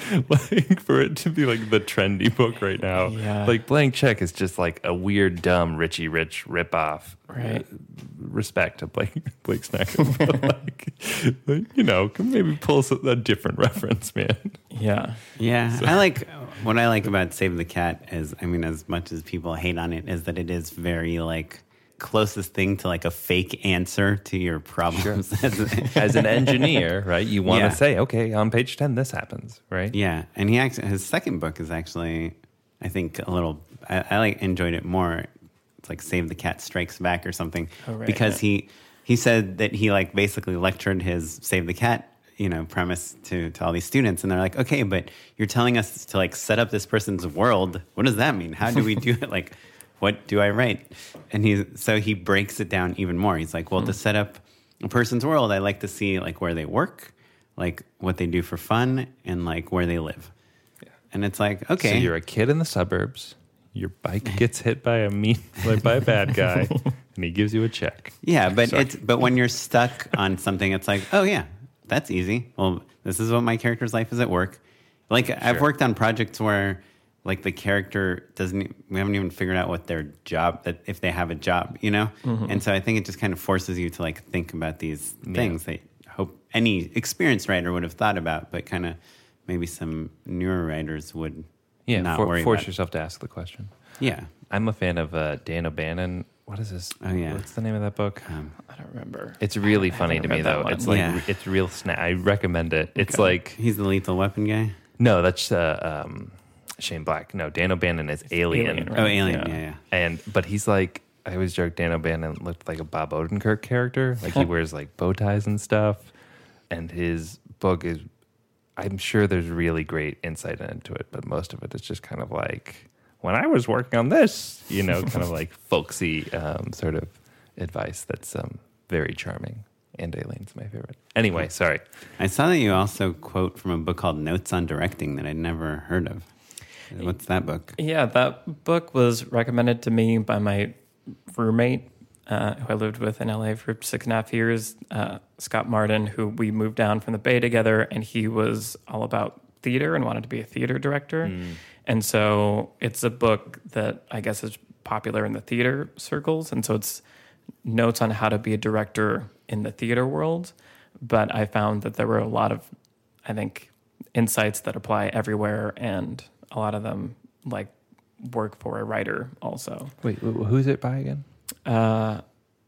Like, for it to be like the trendy book right now, yeah. like blank check is just like a weird, dumb Richie Rich ripoff. Right. Uh, respect to Blake, Blake Snyder, but like, like, you know, can maybe pull a different reference, man. Yeah. Yeah. So. I like, what I like about Save the Cat is, I mean, as much as people hate on it, is that it is very like, closest thing to like a fake answer to your problems. Sure. as, as an engineer, right? You want to yeah. say, okay, on page ten, this happens, right? Yeah. And he actually, his second book is actually, I think, a little, I, I like enjoyed it more. It's like Save the Cat Strikes Back or something. Oh, right, because yeah. he, he said that he like basically lectured his Save the Cat, you know, premise to, to all these students. And they're like, okay, but you're telling us to like set up this person's world. What does that mean? How do we do it? Like, what do I write? And he so he breaks it down even more. He's like, well, mm. to set up a person's world, I like to see like where they work, like what they do for fun, and like where they live. Yeah. And it's like, okay, so you're a kid in the suburbs. Your bike gets hit by a mean, like by a bad guy, and he gives you a check. Yeah, but Sorry. it's but when you're stuck on something, it's like, oh yeah, that's easy. Well, this is what my character's life is at work. Like sure. I've worked on projects where. Like the character doesn't, we haven't even figured out what their job, that if they have a job, you know? Mm-hmm. And so I think it just kind of forces you to like think about these things yeah. that I hope any experienced writer would have thought about, but kind of maybe some newer writers would yeah, not for, worry force about. yourself to ask the question. Yeah. I'm a fan of uh, Dan O'Bannon. What is this? Oh, yeah. What's the name of that book? Um, I don't remember. It's really funny to me, though. It's like, yeah. it's real snap. I recommend it. It's okay. like. He's the Lethal Weapon guy? No, that's. Uh, um, Shane Black. No, Dan O'Bannon is Alien. Alien right? Oh, Alien, yeah. yeah, yeah. And but he's like, I always joke Dan O'Bannon looked like a Bob Odenkirk character. Like he wears like bow ties and stuff. And his book is, I'm sure there's really great insight into it, but most of it is just kind of like, when I was working on this, you know, kind of like folksy um, sort of advice that's um, very charming. And Alien's my favorite. Anyway, sorry. I saw that you also quote from a book called Notes on Directing that I'd never heard of. What's that book? Yeah, that book was recommended to me by my roommate, uh, who I lived with in L A for six and a half years, uh, Scott Martin, who we moved down from the Bay together, and he was all about theater and wanted to be a theater director. Mm. And so it's a book that I guess is popular in the theater circles, and so it's notes on how to be a director in the theater world. But I found that there were a lot of, I think, insights that apply everywhere, and a lot of them like work for a writer also. Wait, who's it by again? Uh,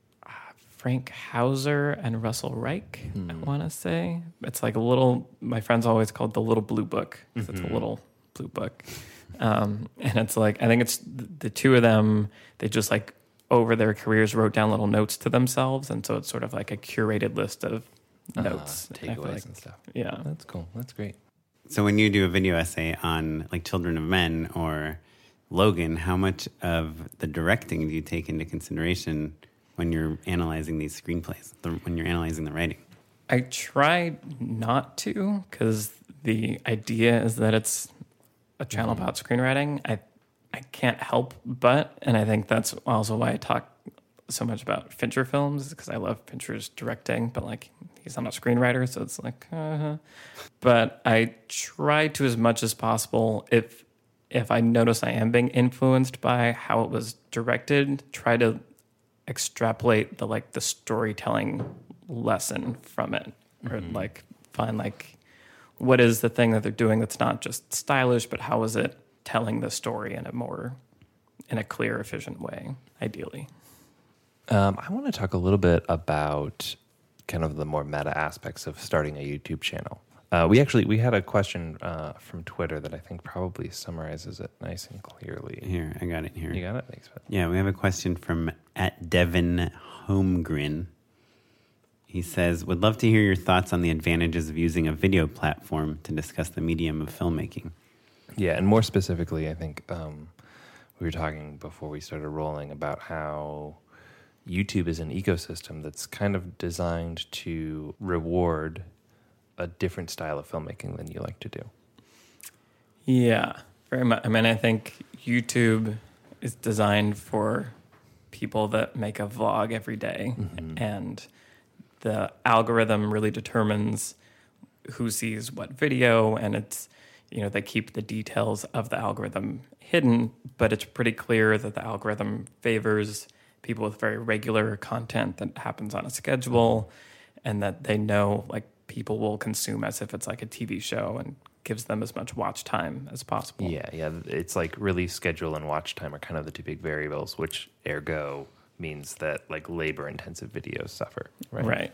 Frank Hauser and Russell Reich, hmm. I want to say. It's like a little, my friends always call it the little blue book, because mm-hmm. it's a little blue book. Um, and it's like, I think it's the two of them, they just like over their careers wrote down little notes to themselves. And so it's sort of like a curated list of notes, uh, takeaways like, and stuff. Yeah, that's cool. That's great. So when you do a video essay on like Children of Men or Logan, how much of the directing do you take into consideration when you're analyzing these screenplays, the, when you're analyzing the writing? I try not to, because the idea is that it's a channel about screenwriting. I I can't help but, and I think that's also why I talk so much about Fincher films, because I love Fincher's directing, but like he's not a screenwriter, so it's like, uh-huh. But I try to, as much as possible, if if I notice I am being influenced by how it was directed, try to extrapolate the like the storytelling lesson from it, or mm-hmm. like find like what is the thing that they're doing that's not just stylish, but how is it telling the story in a more in a clear, efficient way, ideally. Um, I want to talk a little bit about kind of the more meta aspects of starting a YouTube channel. Uh, we actually we had a question uh, from Twitter that I think probably summarizes it nice and clearly. Here, I got it here. You got it? Thanks, man. Yeah, we have a question from at Devin Holmgren. He says, would love to hear your thoughts on the advantages of using a video platform to discuss the medium of filmmaking. Yeah, and more specifically, I think um, we were talking before we started rolling about how YouTube is an ecosystem that's kind of designed to reward a different style of filmmaking than you like to do. Yeah, very much. I mean, I think YouTube is designed for people that make a vlog every day, mm-hmm. and the algorithm really determines who sees what video, and it's, you know, they keep the details of the algorithm hidden, but it's pretty clear that the algorithm favors people with very regular content that happens on a schedule, and that they know like people will consume as if it's like a T V show, and gives them as much watch time as possible. Yeah, yeah. It's like release schedule and watch time are kind of the two big variables, which ergo means that like labor-intensive videos suffer. Right. Right.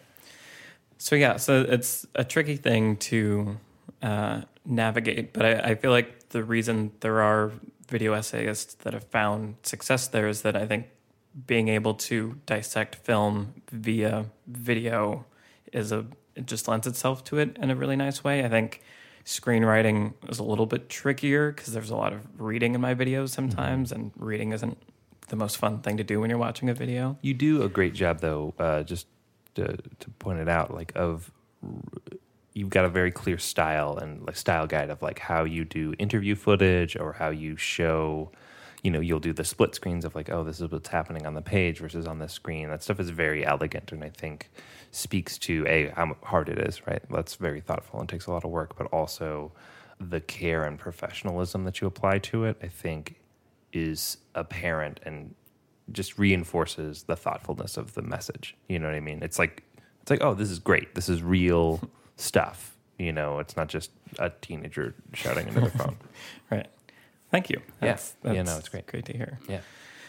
So yeah, so it's a tricky thing to uh, navigate, but I, I feel like the reason there are video essayists that have found success there is that I think being able to dissect film via video is a it just lends itself to it in a really nice way. I think screenwriting is a little bit trickier because there's a lot of reading in my videos sometimes, mm-hmm. and reading isn't the most fun thing to do when you're watching a video. You do a great job, though, uh, just to, to point it out, like of you've got a very clear style and like style guide of like how you do interview footage or how you show, you know, you'll do the split screens of like, oh, this is what's happening on the page versus on the screen. That stuff is very elegant, and I think speaks to a how hard it is, right? That's very thoughtful and takes a lot of work, but also the care and professionalism that you apply to it, I think, is apparent and just reinforces the thoughtfulness of the message. You know what I mean? It's like it's like, oh, this is great. This is real stuff. You know, it's not just a teenager shouting into their phone. Right. Thank you. Yes. Yeah. yeah, no, it's great. Great to hear. Yeah.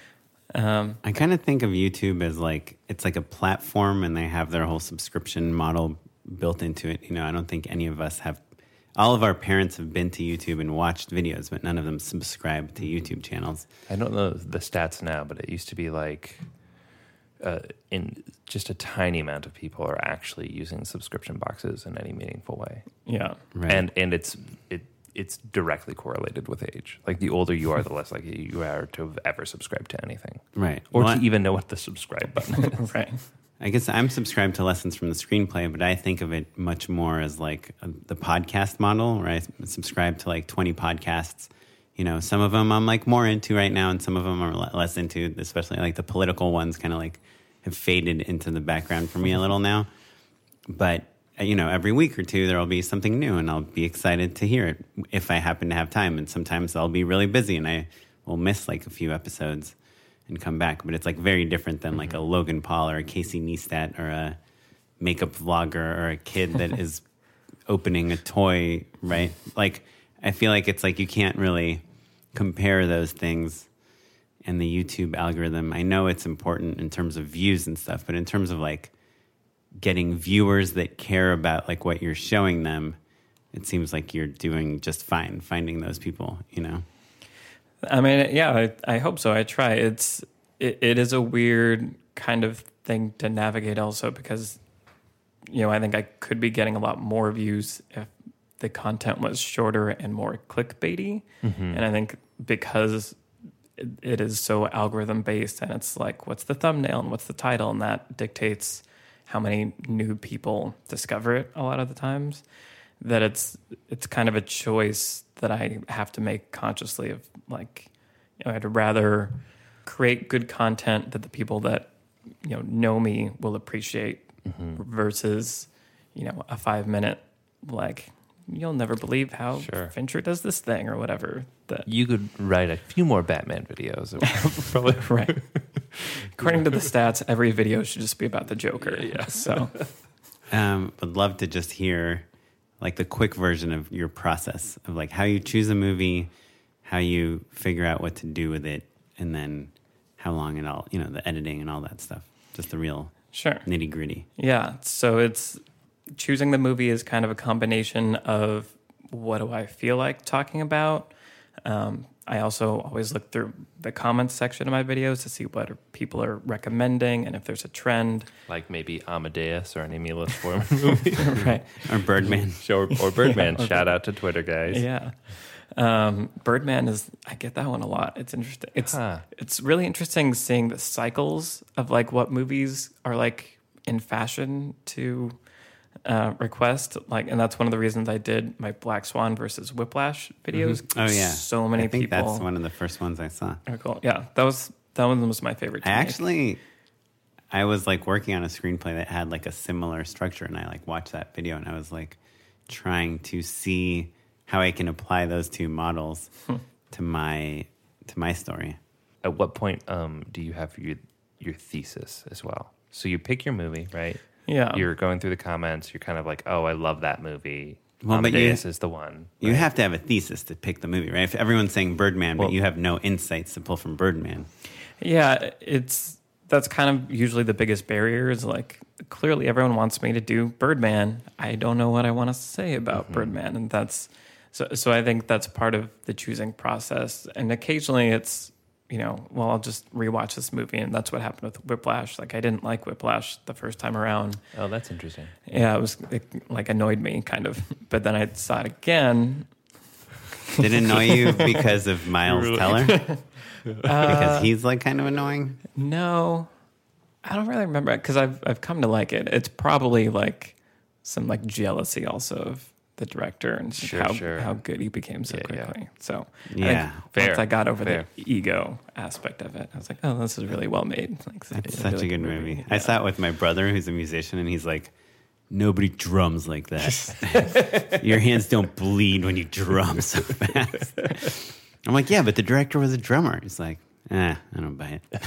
Um, I kind of think of YouTube as like, it's like a platform, and they have their whole subscription model built into it. You know, I don't think any of us have, all of our parents have been to YouTube and watched videos, but none of them subscribe to YouTube channels. I don't know the stats now, but it used to be like, uh, in just a tiny amount of people are actually using subscription boxes in any meaningful way. Yeah. Right. And, and it's, it, it's directly correlated with age. Like the older you are, the less likely you are to have ever subscribed to anything. Right. Or well, to I, even know what the subscribe button is. Right. I guess I'm subscribed to Lessons from the Screenplay, but I think of it much more as like a, the podcast model, where I subscribe to like twenty podcasts. You know, some of them I'm like more into right now, and some of them are less into, especially like the political ones kind of like have faded into the background for me a little now. But you know, every week or two there will be something new, and I'll be excited to hear it if I happen to have time. And sometimes I'll be really busy, and I will miss like a few episodes and come back. But it's like very different than like a Logan Paul or a Casey Neistat or a makeup vlogger or a kid that is opening a toy, right? Like, I feel like it's like you can't really compare those things in the YouTube algorithm. I know it's important in terms of views and stuff, but in terms of like getting viewers that care about like what you're showing them, it seems like you're doing just fine finding those people, you know? I mean, yeah, I, I hope so. I try. It's it, it is a weird kind of thing to navigate also, because you know, I think I could be getting a lot more views if the content was shorter and more clickbaity. Mm-hmm. And I think because it, it is so algorithm based and it's like, what's the thumbnail and what's the title? And that dictates how many new people discover it a lot of the times, that it's it's kind of a choice that I have to make consciously of like, you know, I'd rather create good content that the people that, you know, know me will appreciate mm-hmm. versus, you know, a five minute, like, you'll never believe how sure. Fincher does this thing or whatever. That you could write a few more Batman videos. Probably right. According to the stats, every video should just be about the Joker. Yeah. yeah. So, um, would love to just hear like the quick version of your process of like how you choose a movie, how you figure out what to do with it, and then how long and all, you know, the editing and all that stuff. Just the real sure. nitty gritty. Yeah. So it's choosing the movie is kind of a combination of what do I feel like talking about. Um, I also always look through the comments section of my videos to see what are, people are recommending and if there's a trend. Like maybe Amadeus or an Emilio Forman movie. Right. Or Birdman. Or, or Birdman. Yeah, or Shout out to Twitter, guys. Yeah. Um, Birdman is, I get that one a lot. It's interesting. It's, huh. it's really interesting seeing the cycles of like what movies are like in fashion to uh, request. Like, and that's one of the reasons I did my Black Swan versus Whiplash videos. Mm-hmm. Oh yeah. So many I think people. that's one of the first ones I saw. Oh, cool. Yeah. That was, that one was my favorite. I make. actually, I was like working on a screenplay that had like a similar structure, and I like watched that video and I was like trying to see how I can apply those two models hmm. to my to my story. At what point um, do you have your your thesis as well? So you pick your movie, right? Yeah. You're going through the comments. You're kind of like, oh, I love that movie. Well, Amadeus but you, is the one. You right? have to have a thesis to pick the movie, right? If everyone's saying Birdman, well, but you have no insights to pull from Birdman. Yeah, it's that's kind of usually the biggest barrier is like, clearly everyone wants me to do Birdman. I don't know what I want to say about mm-hmm. Birdman, and that's... So, so I think that's part of the choosing process. And occasionally it's, you know, well, I'll just rewatch this movie. And that's what happened with Whiplash. Like, I didn't like Whiplash the first time around. Oh, that's interesting. Yeah, it was, it, like, annoyed me, kind of. But then I saw it again. Did it annoy you because of Miles really? Teller? uh, because he's, like, kind of annoying? No. I don't really remember it, because I've, I've come to like it. It's probably, like, some, like, jealousy also of the director and sure, how, sure. how good he became so yeah, quickly. Yeah. So yeah, I think fair. once I got over fair. the ego aspect of it, I was like, oh, this is really well made. Like, it's such really a good movie. movie. I Yeah. saw it with my brother, who's a musician, and he's like, nobody drums like that. Your hands don't bleed when you drum so fast. I'm like, yeah, but the director was a drummer. He's like, eh, I don't buy it.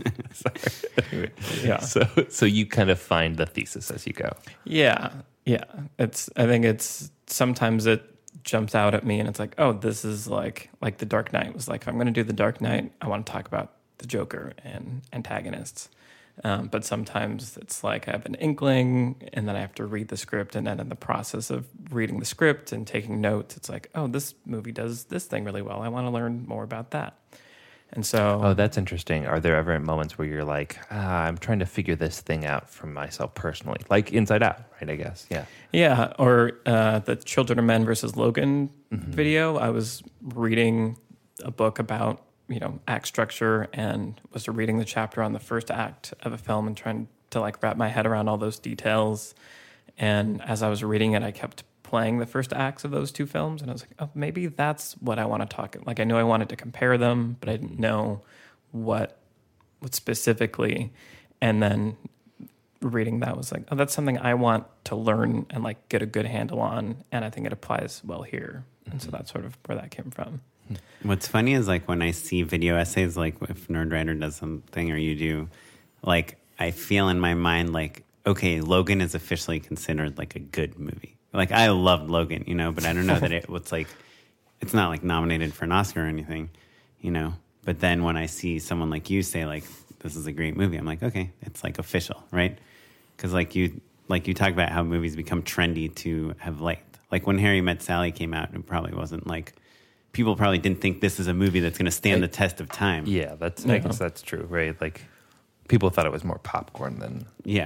Anyway, Yeah. So, so you kind of find the thesis as you go. Yeah. Yeah. It's, I think it's, sometimes it jumps out at me and it's like, oh, this is like, like The Dark Knight was like, if I'm going to do The Dark Knight, I want to talk about the Joker and antagonists. Um, but sometimes it's like I have an inkling and then I have to read the script. And then in the process of reading the script and taking notes, it's like, oh, this movie does this thing really well. I want to learn more about that. And so... Oh, that's interesting. Are there ever moments where you're like, ah, I'm trying to figure this thing out for myself personally? Like Inside Out, right, I guess. Yeah. Yeah, or uh, the Children of Men versus Logan mm-hmm. video. I was reading a book about, you know, act structure and was reading the chapter on the first act of a film and trying to, like, wrap my head around all those details. And as I was reading it, I kept playing the first acts of those two films, and I was like, oh, maybe that's what I want to talk. Like, I knew I wanted to compare them, but I didn't know what, what specifically. And then reading that was like, oh, that's something I want to learn and like get a good handle on, and I think it applies well here. Mm-hmm. And so that's sort of where that came from. What's funny is like when I see video essays, like if Nerdwriter does something or you do, like I feel in my mind like, okay, Logan is officially considered like a good movie. Like, I loved Logan, you know, but I don't know that it was like, it's not like nominated for an Oscar or anything, you know. But then when I see someone like you say, like, this is a great movie, I'm like, okay, it's like official, right? Because like you, like you talk about how movies become trendy to have liked. Like when Harry Met Sally came out, it probably wasn't like, people probably didn't think this is a movie that's going to stand the test of time. Yeah, that's, I guess that's true, right? Like, people thought it was more popcorn than... Yeah.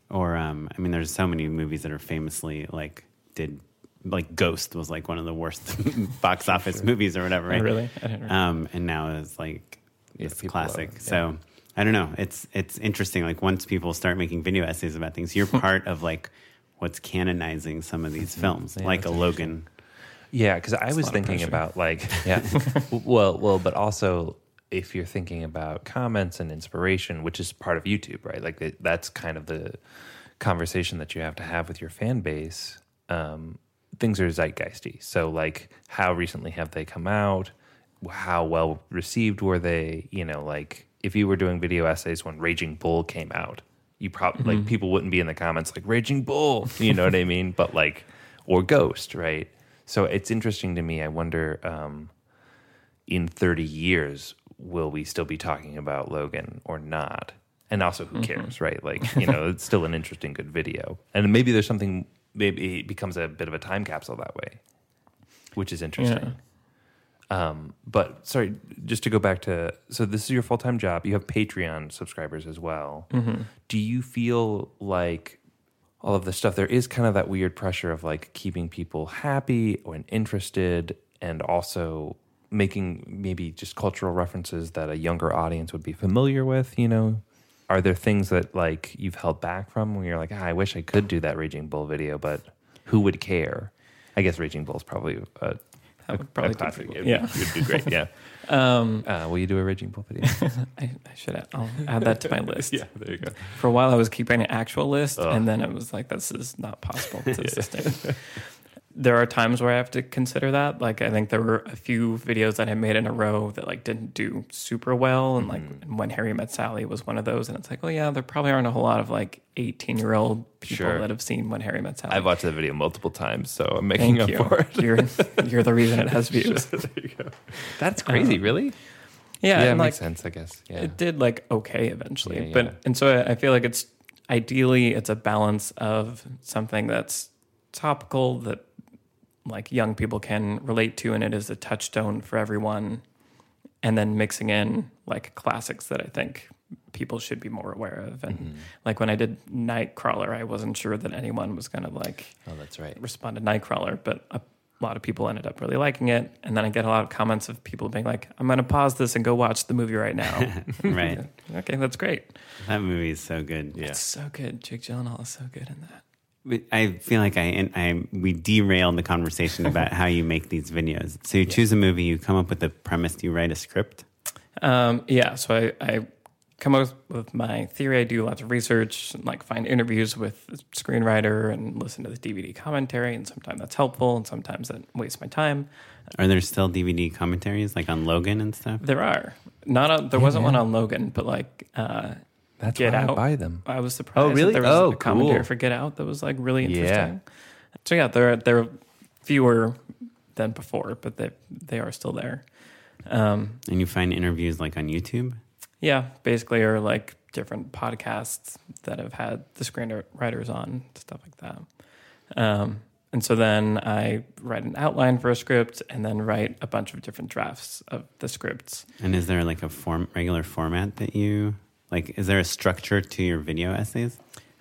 Or, um, I mean, there's so many movies that are famously like did like Ghost was like one of the worst box office sure. movies or whatever, right? Oh, really? I didn't um, and now it's like yeah, it's classic. Are, yeah. So I don't know. It's it's interesting. Like once people start making video essays about things, you're part of like what's canonizing some of these films, yeah, like a Logan. Yeah, because I was thinking about like yeah, well, well, but also if you're thinking about comments and inspiration, which is part of YouTube, right? Like it, that's kind of the conversation that you have to have with your fan base. Um, things are zeitgeisty. So like how recently have they come out? How well received were they? You know, like if you were doing video essays when Raging Bull came out, you probably mm-hmm. like people wouldn't be in the comments like Raging Bull, you know what I mean? But like, or Ghost, right? So it's interesting to me. I wonder um, in thirty years, will we still be talking about Logan or not? And also who cares, mm-hmm. right? Like, you know, it's still an interesting, good video. And maybe there's something, maybe it becomes a bit of a time capsule that way, which is interesting. Yeah. Um, but sorry, just to go back to, so this is your full-time job. You have Patreon subscribers as well. Mm-hmm. Do you feel like all of this stuff, there is kind of that weird pressure of like keeping people happy and interested and also making maybe just cultural references that a younger audience would be familiar with, you know? Are there things that like you've held back from when you're like, ah, I wish I could do that Raging Bull video, but who would care? I guess Raging Bull is probably a, that would probably a classic. Do, it, yeah. It would do great, yeah. um, uh, will you do a Raging Bull video? I, I should add, I'll add that to my list. Yeah, there you go. For a while I was keeping an actual list, oh. and then it was like, this is not possible to sustain. There are times where I have to consider that. Like, I think there were a few videos that I made in a row that like didn't do super well. And like mm-hmm. When Harry Met Sally was one of those. And it's like, well, yeah, there probably aren't a whole lot of like eighteen year old people sure. that have seen When Harry Met Sally. I've watched that video multiple times, so I'm making Thank up you. for it. You're, you're the reason it has views. There you go. That's crazy, um, really? Yeah. Yeah, it and makes like, sense, I guess. Yeah. It did like okay eventually. Yeah, yeah. But, and so I, I feel like it's ideally it's a balance of something that's topical that like young people can relate to, and it is a touchstone for everyone. And then mixing in like classics that I think people should be more aware of. And mm-hmm. like when I did Nightcrawler, I wasn't sure that anyone was going to like oh, that's right. respond to Nightcrawler, but a lot of people ended up really liking it. And then I get a lot of comments of people being like, I'm going to pause this and go watch the movie right now. Right. Okay, that's great. That movie is so good. Yeah. It's so good. Jake Gyllenhaal is so good in that. I feel like I, I we derailed the conversation about how you make these videos. So you choose a movie, you come up with a premise, you write a script? Um, yeah, so I, I come up with my theory. I do lots of research, and like find interviews with the screenwriter and listen to the D V D commentary, and sometimes that's helpful, and sometimes that wastes my time. Are there still D V D commentaries like on Logan and stuff? There are. Not a, There yeah, wasn't one on Logan, but like... Uh, That's Get why Out. I buy them. I was surprised. Oh, really? That there was oh, a commentary cool. for Get Out that was like really interesting. Yeah. So yeah, there are, there are fewer than before, but they they are still there. Um, and you find interviews like on YouTube? Yeah, basically, or like different podcasts that have had the screenwriters on, stuff like that. Um, and so then I write an outline for a script and then write a bunch of different drafts of the scripts. And is there like a form regular format that you... Like, is there a structure to your video essays?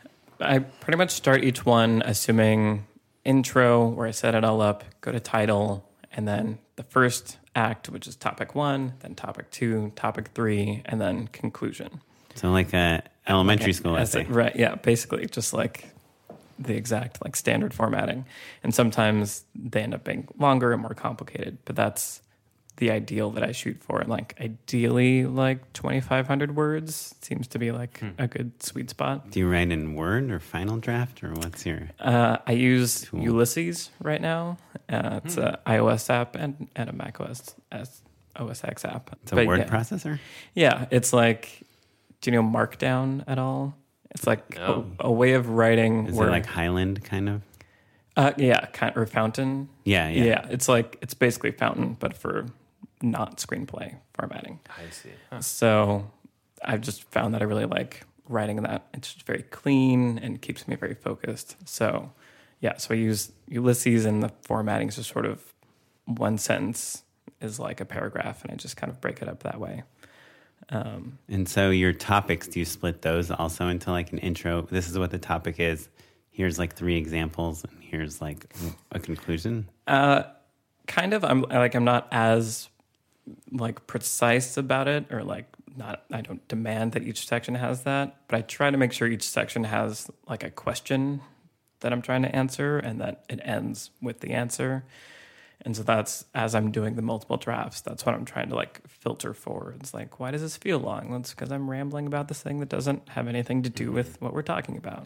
I pretty much start each one assuming intro, where I set it all up, go to title, and then the first act, which is topic one, then topic two, topic three, and then conclusion. So like a elementary like school essay. A, right, yeah, basically just like the exact like standard formatting. And sometimes they end up being longer and more complicated, but that's the ideal that I shoot for. Like ideally like twenty-five hundred words seems to be like hmm. a good sweet spot. Do you write in Word or Final Draft, or what's your... Uh, I use tool? Ulysses right now. Uh, it's hmm. an iOS app and, and a macOS O S X app. It's a but word yeah. processor? Yeah, it's like, do you know Markdown at all? It's like no. a, a way of writing. Is where, it like Highland kind of? Uh, yeah, kind or Fountain. Yeah, yeah. Yeah, it's like, it's basically Fountain, but for not screenplay formatting. I see. Huh. So I've just found that I really like writing that. It's just very clean and keeps me very focused. So yeah, so I use Ulysses, and the formatting is just sort of one sentence is like a paragraph, and I just kind of break it up that way. Um, and so your topics, do you split those also into like an intro? This is what the topic is. Here's like three examples, and here's like a conclusion. Uh, kind of. I'm like I'm not as like precise about it, or like not. I don't demand that each section has that, but I try to make sure each section has like a question that I'm trying to answer, and that it ends with the answer. And so that's, as I'm doing the multiple drafts, that's what I'm trying to like filter for. It's like, why does this feel long? Well, it's because I'm rambling about this thing that doesn't have anything to do with what we're talking about.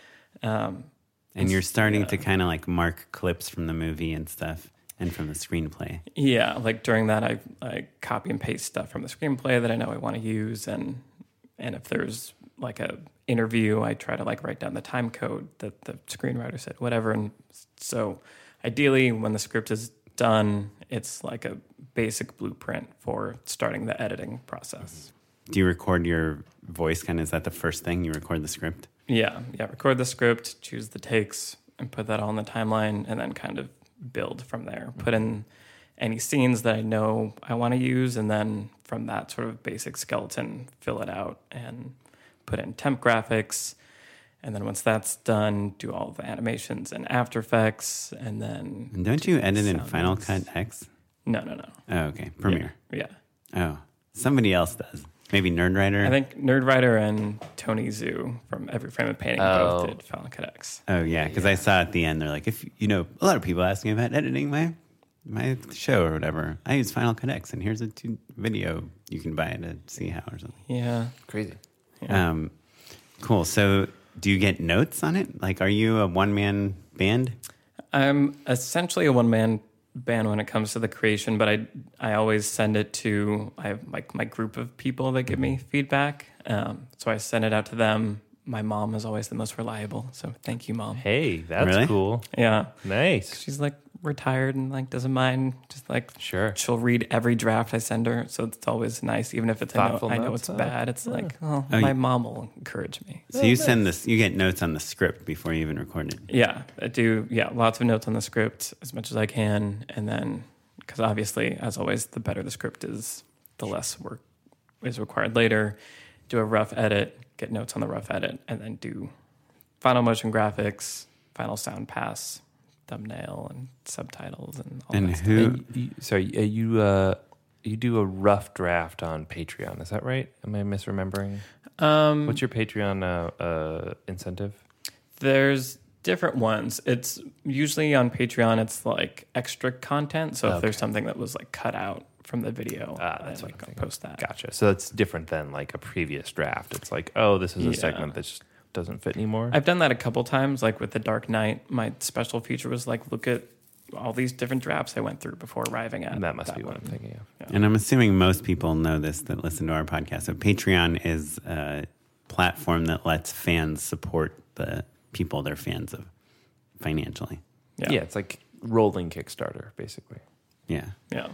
Um, and you're starting yeah. to kind of like mark clips from the movie and stuff, and from the screenplay. Yeah, like during that, I I copy and paste stuff from the screenplay that I know I want to use, and and if there's like a interview, I try to like write down the time code that the screenwriter said, whatever. And so ideally, when the script is done, it's like a basic blueprint for starting the editing process. Do you record your voice? Kind of, is that the first thing you record the script? Yeah, yeah. Record the script, choose the takes, and put that all in the timeline, and then kind of build from there. Put in any scenes that I know I want to use, and then from that sort of basic skeleton, fill it out and put in temp graphics. And then once that's done, do all the animations in After Effects, and then... And don't you edit in sound Final mix. Cut X? No, no, no. Oh, okay. Premiere. Yeah. Oh, somebody else does. Maybe Nerdwriter? I think Nerdwriter and Tony Zhu from Every Frame of Painting Oh. both did Final Cut X. Oh, yeah, because I saw at the end, they're like, if you know, a lot of people asking about editing my my show or whatever. I use Final Cut X, and here's a two video you can buy to see how or something. Yeah. Crazy. Yeah. Um, cool. So do you get notes on it? Like, are you a one-man band? I'm essentially a one-man band when it comes to the creation, but I I always send it to I have like my group of people that give me feedback. Um, so I send it out to them. My mom is always the most reliable, so thank you, Mom. Hey, that's Really? cool. Yeah, Nice. she's like retired and like doesn't mind. Just like Sure. she'll read every draft I send her, so it's always nice, even if it's a note, Thoughtful I know notes, it's huh? bad. It's like, oh, Oh, my you- mom will encourage me. So you send this, you get notes on the script before you even record it. Yeah, I do. Yeah, lots of notes on the script as much as I can, and then because obviously, as always, the better the script is, the less work is required later. Do a rough edit, get notes on the rough edit, and then do final motion graphics, final sound pass, thumbnail, and subtitles, and all And that who- stuff. And you, sorry, uh, you uh, you do a rough draft on Patreon. Is that right? Am I misremembering? Um, What's your Patreon uh, uh, incentive? There's different ones. It's usually on Patreon. It's like extra content. So if there's Okay. something that was like cut out from the video, Ah, that's I what I'm like I'll thinking. post that. Gotcha. So it's different than like a previous draft. It's like, oh, this is a Yeah. segment that just doesn't fit anymore. I've done that a couple times, like with The Dark Knight. My special feature was like, look at all these different drafts I went through before arriving at and that must that be what one. I'm thinking of. And I'm assuming most people know this that listen to our podcast. So Patreon is a platform that lets fans support the people they're fans of financially. Yeah. Yeah, it's like rolling Kickstarter, basically. Yeah. Yeah.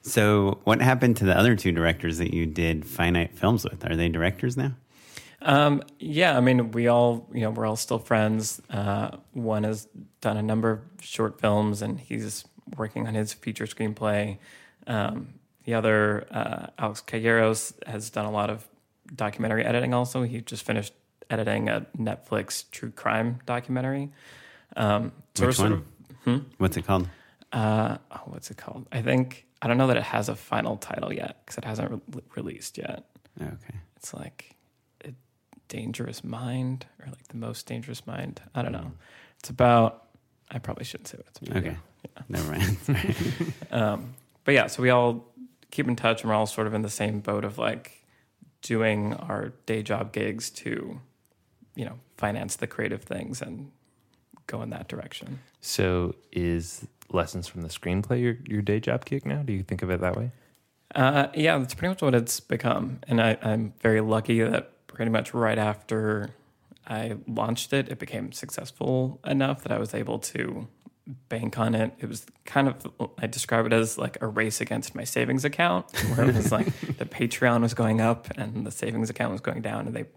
So what happened to the other two directors that you did Finite Films with? Are they directors now? Um, yeah, I mean, we all, you know, we're all still friends. Uh, one has done a number of short films, and he's working on his feature screenplay. Um, the other, uh, Alex Calleros, has done a lot of documentary editing also. He just finished editing a Netflix true crime documentary. Um, so Which we're sort one? of, What's it called? uh, oh, what's it called? I think, I don't know that it has a final title yet because it hasn't re- released yet. Okay. It's like a dangerous mind or like the most dangerous mind. I don't know. It's about, I probably shouldn't say what it's about. Okay. Yeah. Never mind. Sorry. Um, but yeah, so we all keep in touch and we're all sort of in the same boat of like doing our day job gigs to, you know, finance the creative things and go in that direction. So is Lessons from the Screenplay your, your day job gig now? Do you think of it that way? Uh, yeah, that's pretty much what it's become. And I, I'm very lucky that pretty much right after I launched it, it became successful enough that I was able to bank on it. It was kind of, I describe it as like a race against my savings account, where it was like the Patreon was going up and the savings account was going down, and they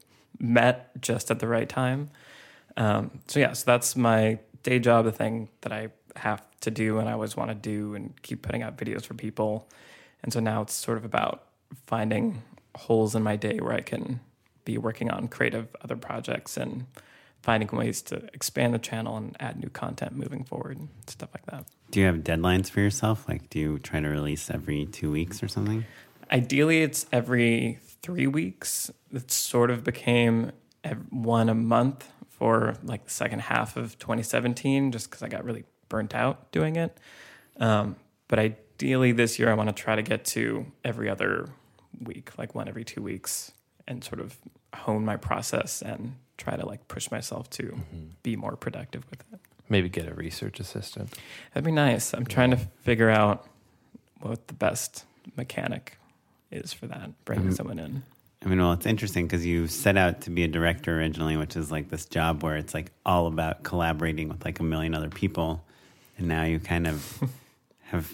met just at the right time. Um, so yeah, so that's my day job, the thing that I have to do and I always want to do and keep putting out videos for people. And so now it's sort of about finding holes in my day where I can be working on creative other projects and finding ways to expand the channel and add new content moving forward and stuff like that. Do you have deadlines for yourself? Like, do you try to release every two weeks or something? Ideally, it's every three weeks. It sort of became one a month for like the second half of twenty seventeen, just because I got really burnt out doing it. Um, but ideally this year, I want to try to get to every other week, like one every two weeks, and sort of hone my process and try to like push myself to mm-hmm. be more productive with it. Maybe get a research assistant. That'd be nice. I'm trying to figure out what the best mechanic is for that, bringing mm-hmm. someone in. I mean, well, it's interesting because you set out to be a director originally, which is like this job where it's like all about collaborating with like a million other people. And now you kind of have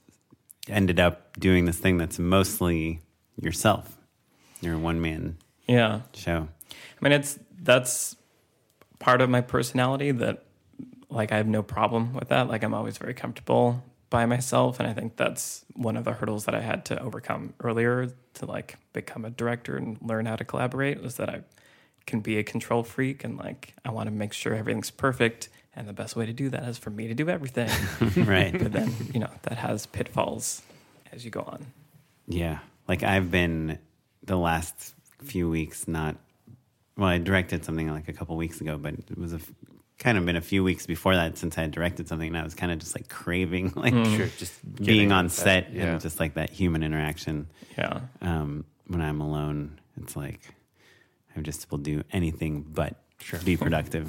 ended up doing this thing that's mostly yourself. You're a one-man yeah. show. I mean, it's that's part of my personality that, like, I have no problem with that. Like, I'm always very comfortable by myself, and I think that's one of the hurdles that I had to overcome earlier to, like, become a director and learn how to collaborate, was that I can be a control freak, and, like, I want to make sure everything's perfect, and the best way to do that is for me to do everything. Right. But then, you know, that has pitfalls as you go on. Yeah. Like, I've been the last few weeks not... Well, I directed something like a couple weeks ago, but it was a, kind of been a few weeks before that since I had directed something, and I was kind of just like craving, like mm. sure, just being on set that, yeah. and just like that human interaction. Yeah. Um, when I'm alone, it's like I just will do anything but sure. be productive.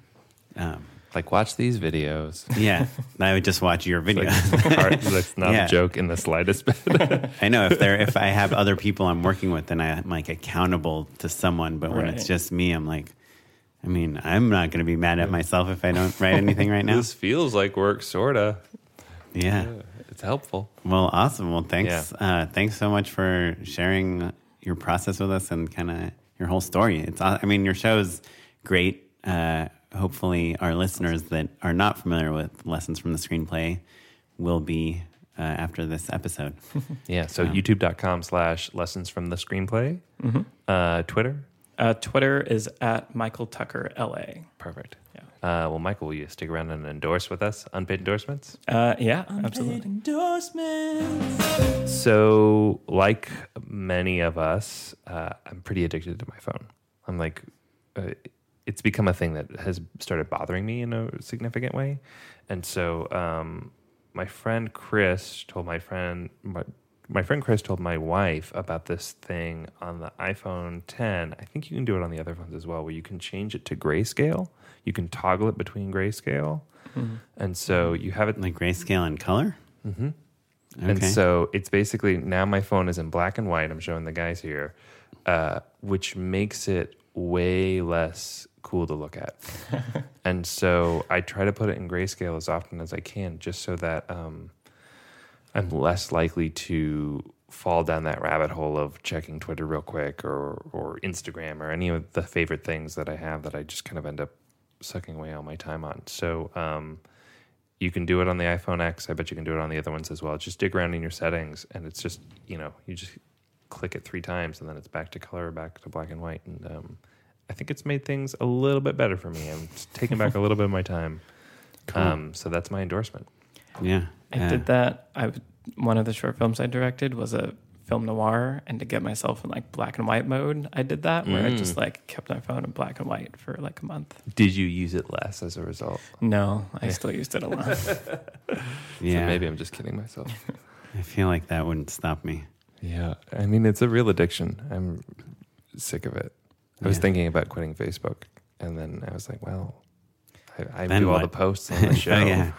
um, like watch these videos. Yeah, I would just watch your videos. Like, that's not yeah. a joke in the slightest bit. I know if there if I have other people I'm working with, then I'm like accountable to someone. But when right. it's just me, I'm like, I mean, I'm not going to be mad at myself if I don't write anything right now. This feels like work, sorta. Yeah. yeah it's helpful. Well, awesome. Well, thanks. Yeah. Uh, thanks so much for sharing your process with us and kind of your whole story. It's, I mean, your show is great. Uh, hopefully our listeners that are not familiar with Lessons from the Screenplay will be uh, after this episode. Yeah, so um, youtube.com slash lessons from the screenplay. Mm-hmm. Uh, Twitter? Uh, Twitter is at Michael Tucker L A. Perfect. Yeah. Uh, well, Michael, will you stick around and endorse with us? Unpaid endorsements? Uh, yeah, Unpaid absolutely. endorsements. So, like many of us, uh, I'm pretty addicted to my phone. I'm like... Uh, it's become a thing that has started bothering me in a significant way. And so um, my friend Chris told my friend, my, my friend Chris told my wife about this thing on the iPhone ten. I think you can do it on the other phones as well, where you can change it to grayscale. You can toggle it between grayscale. Mm-hmm. And so you have it... Like grayscale and color? Mm-hmm. Okay. And so it's basically, now my phone is in black and white. I'm showing the guys here, uh, which makes it way less cool to look at. And so I try to put it in grayscale as often as I can, just so that um, I'm less likely to fall down that rabbit hole of checking Twitter real quick or, or Instagram or any of the favorite things that I have that I just kind of end up sucking away all my time on. So um, you can do it on the iPhone X. I bet you can do it on the other ones as well. Just dig around in your settings, and it's just, you know, you just click it three times, and then it's back to color, back to black and white. And um, I think it's made things a little bit better for me. I'm taking back a little bit of my time. Cool. Um, so that's my endorsement. Yeah. I yeah. did that. I one of the short films I directed was a film noir, and to get myself in like black and white mode, I did that where Mm. I just like kept my phone in black and white for like a month. Did you use it less as a result? No, I still used it a lot. Yeah. So maybe I'm just kidding myself. I feel like that wouldn't stop me. Yeah. I mean, it's a real addiction. I'm sick of it. I was Yeah. thinking about quitting Facebook, and then I was like, well, I, I Then do all what? the posts on the show. Oh, yeah.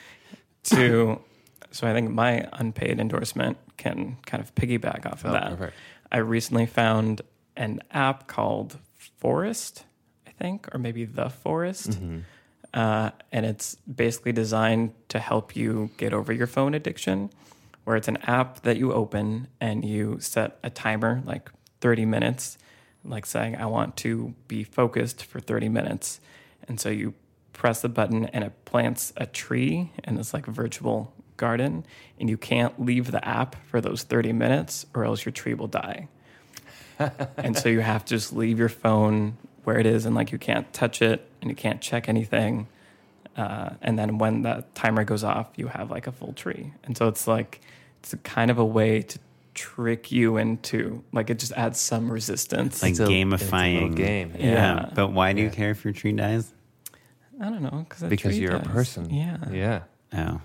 to so I think my unpaid endorsement can kind of piggyback off of Oh, that. perfect. I recently found an app called Forest, I think, or maybe The Forest. Mm-hmm. Uh, and it's basically designed to help you get over your phone addiction, where it's an app that you open and you set a timer, like thirty minutes, like saying, I want to be focused for thirty minutes. And so you press the button and it plants a tree in this like virtual garden, and you can't leave the app for those thirty minutes or else your tree will die. And so you have to just leave your phone where it is, and like you can't touch it and you can't check anything. Uh, and then when the timer goes off, you have like a full tree. And so it's like, it's a kind of a way to trick you into, like, it just adds some resistance. Like It's a- gamifying. it's a game. Yeah. Yeah. But why do you Yeah. care if your tree dies? I don't know. Cause a Because tree you're does. a person. Yeah. Yeah. Oh.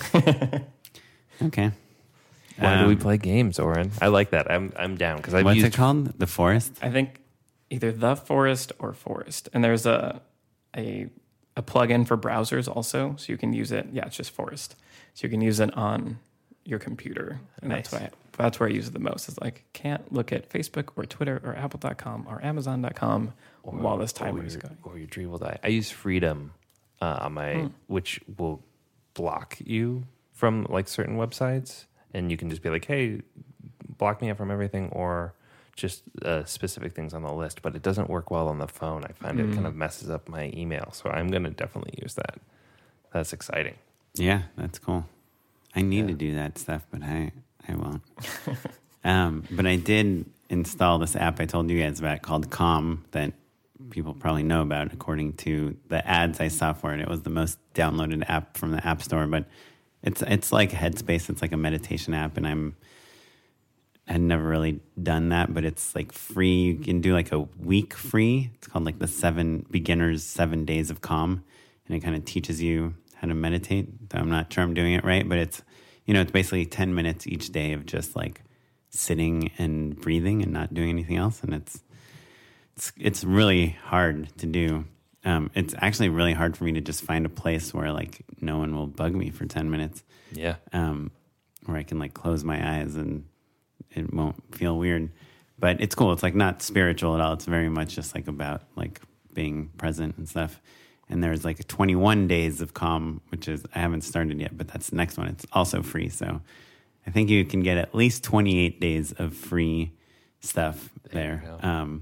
Okay. Why do we Um, play games, Oren? I like that. I'm I'm down because I've What's used it called? The Forest? I think either The Forest or Forest. And there's a a a plugin for browsers also, so you can use it. Yeah, it's just Forest. So you can use it on your computer, and that's Nice. why I, that's where I use it the most. Is like can't look at Facebook or Twitter or Apple dot com or Amazon dot com while this timer or is your, going. or your tree will die. I use Freedom uh, on my, Hmm. which will block you from like certain websites, and you can just be like, "Hey, block me out from everything," or just uh, specific things on the list. But it doesn't work well on the phone. I find it kind of messes up my email, so I'm going to definitely use that. That's exciting. Yeah, that's cool. I need to do that stuff, but I, I won't. um, but I did install this app I told you guys about called Calm that people probably know about according to the ads I saw for it. It was the most downloaded app from the App Store, but it's it's like Headspace. It's like a meditation app, and I'm I had never really done that, but it's like free. You can do like a week free. It's called like the seven beginners seven days of calm, and it kind of teaches you how to meditate. I'm not sure I'm doing it right, but it's, you know, it's basically ten minutes each day of just like sitting and breathing and not doing anything else. And it's, it's, it's really hard to do. Um, it's actually really hard for me to just find a place where like no one will bug me for ten minutes. Yeah. Um, where I can like close my eyes and it won't feel weird, but it's cool. It's like not spiritual at all. It's very much just like about like being present and stuff. And there's like twenty-one days of calm, which is, I haven't started yet, but that's the next one. It's also free. So I think you can get at least twenty-eight days of free stuff there. There you go. Um,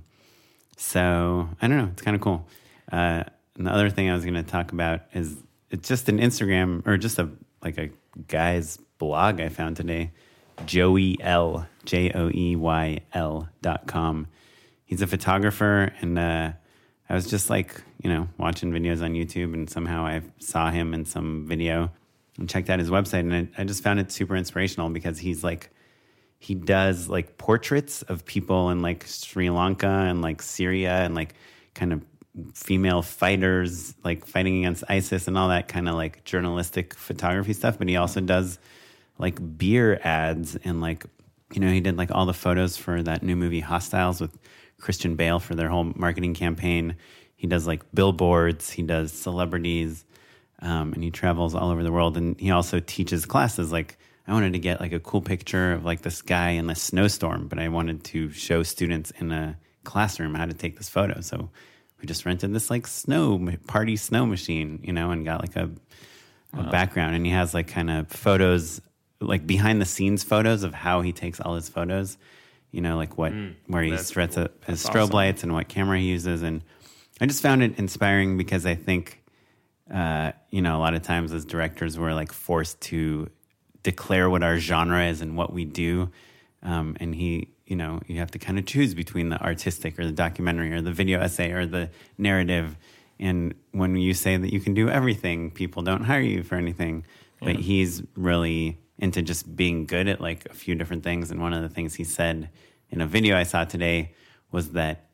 so I don't know. It's kind of cool. Uh, and the other thing I was going to talk about is it's just an Instagram or just a, like a guy's blog I found today. Joey L, J O E Y L dot com. He's a photographer, and uh, I was just like, you know, watching videos on YouTube, and somehow I saw him in some video and checked out his website, and I, I just found it super inspirational because he's like, he does like portraits of people in like Sri Lanka and like Syria and like kind of female fighters like fighting against ISIS and all that kind of like journalistic photography stuff. But he also does like beer ads and like, you know, he did like all the photos for that new movie Hostiles with Christian Bale for their whole marketing campaign. He does like billboards, he does celebrities, um, and he travels all over the world. And he also teaches classes. Like I wanted to get like a cool picture of like this guy in a snowstorm, but I wanted to show students in a classroom how to take this photo. So we just rented this like snow party snow machine, you know, and got like a, a wow. background. And he has like kind of photos, like behind the scenes photos of how he takes all his photos, you know, like what, mm, where he sets up his strobe awesome. lights and what camera he uses. And I just found it inspiring because I think, uh, you know, a lot of times as directors, we're like forced to declare what our genre is and what we do. Um, and he, you know, you have to kind of choose between the artistic or the documentary or the video essay or the narrative. And when you say that you can do everything, people don't hire you for anything. Yeah. But he's really into just being good at like a few different things. And one of the things he said in a video I saw today was that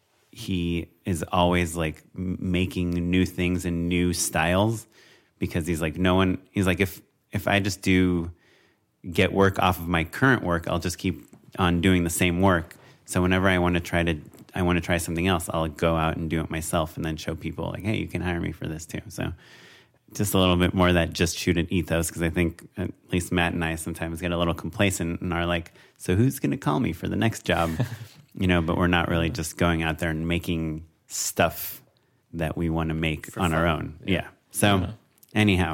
he is always like making new things and new styles because he's like, no one, he's like, if, if I just do get work off of my current work, I'll just keep on doing the same work. So whenever I want to try to, I want to try something else, I'll go out and do it myself and then show people like, hey, you can hire me for this too. So just a little bit more of that just shoot it ethos, because I think at least Matt and I sometimes get a little complacent and are like, so who's going to call me for the next job? You know, but we're not really just going out there and making stuff that we want to make for on fun. Our own. Yeah. yeah. So yeah. anyhow,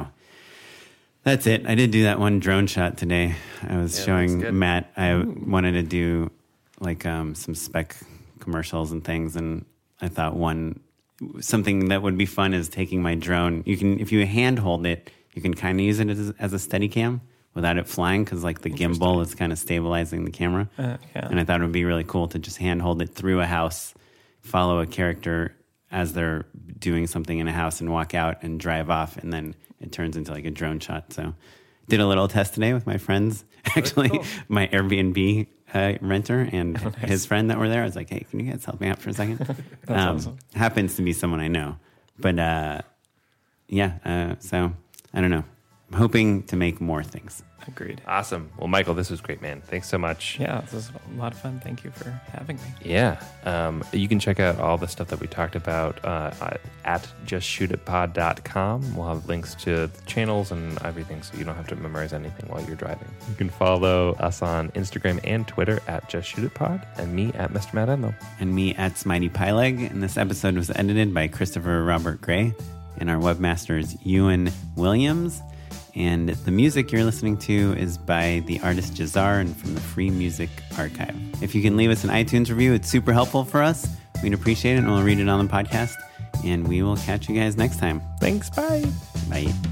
that's it. I did do that one drone shot today. I was yeah, showing Matt, I Ooh. wanted to do like um, some spec commercials and things. And I thought one, something that would be fun is taking my drone. You can, if you hand hold it, you can kind of use it as, as a Steadicam, without it flying because like the gimbal is kind of stabilizing the camera. Uh, yeah. And I thought it would be really cool to just handhold it through a house, follow a character as they're doing something in a house and walk out and drive off. And then it turns into like a drone shot. So did a little test today with my friends, actually, cool. my Airbnb uh, renter and oh, nice. his friend that were there. I was like, hey, can you guys help me out for a second? That's um, awesome. Happens to be someone I know. But uh, yeah, uh, so I don't know. I'm hoping to make more things. Agreed. Awesome. Well, Michael, this was great, man. Thanks so much. Yeah, this was a lot of fun. Thank you for having me. Yeah. Um, you can check out all the stuff that we talked about uh, at just shoot it pod dot com. We'll have links to the channels and everything so you don't have to memorize anything while you're driving. You can follow us on Instagram and Twitter at justshootitpod and me at Mister Matt Enlow. And me at Smitey Pyleg. And this episode was edited by Christopher Robert Gray. And our webmaster is Ewan Williams. And the music you're listening to is by the artist Jazar and from the Free Music Archive. If you can leave us an iTunes review, it's super helpful for us. We'd appreciate it, and we'll read it on the podcast. And we will catch you guys next time. Thanks. Bye. Bye.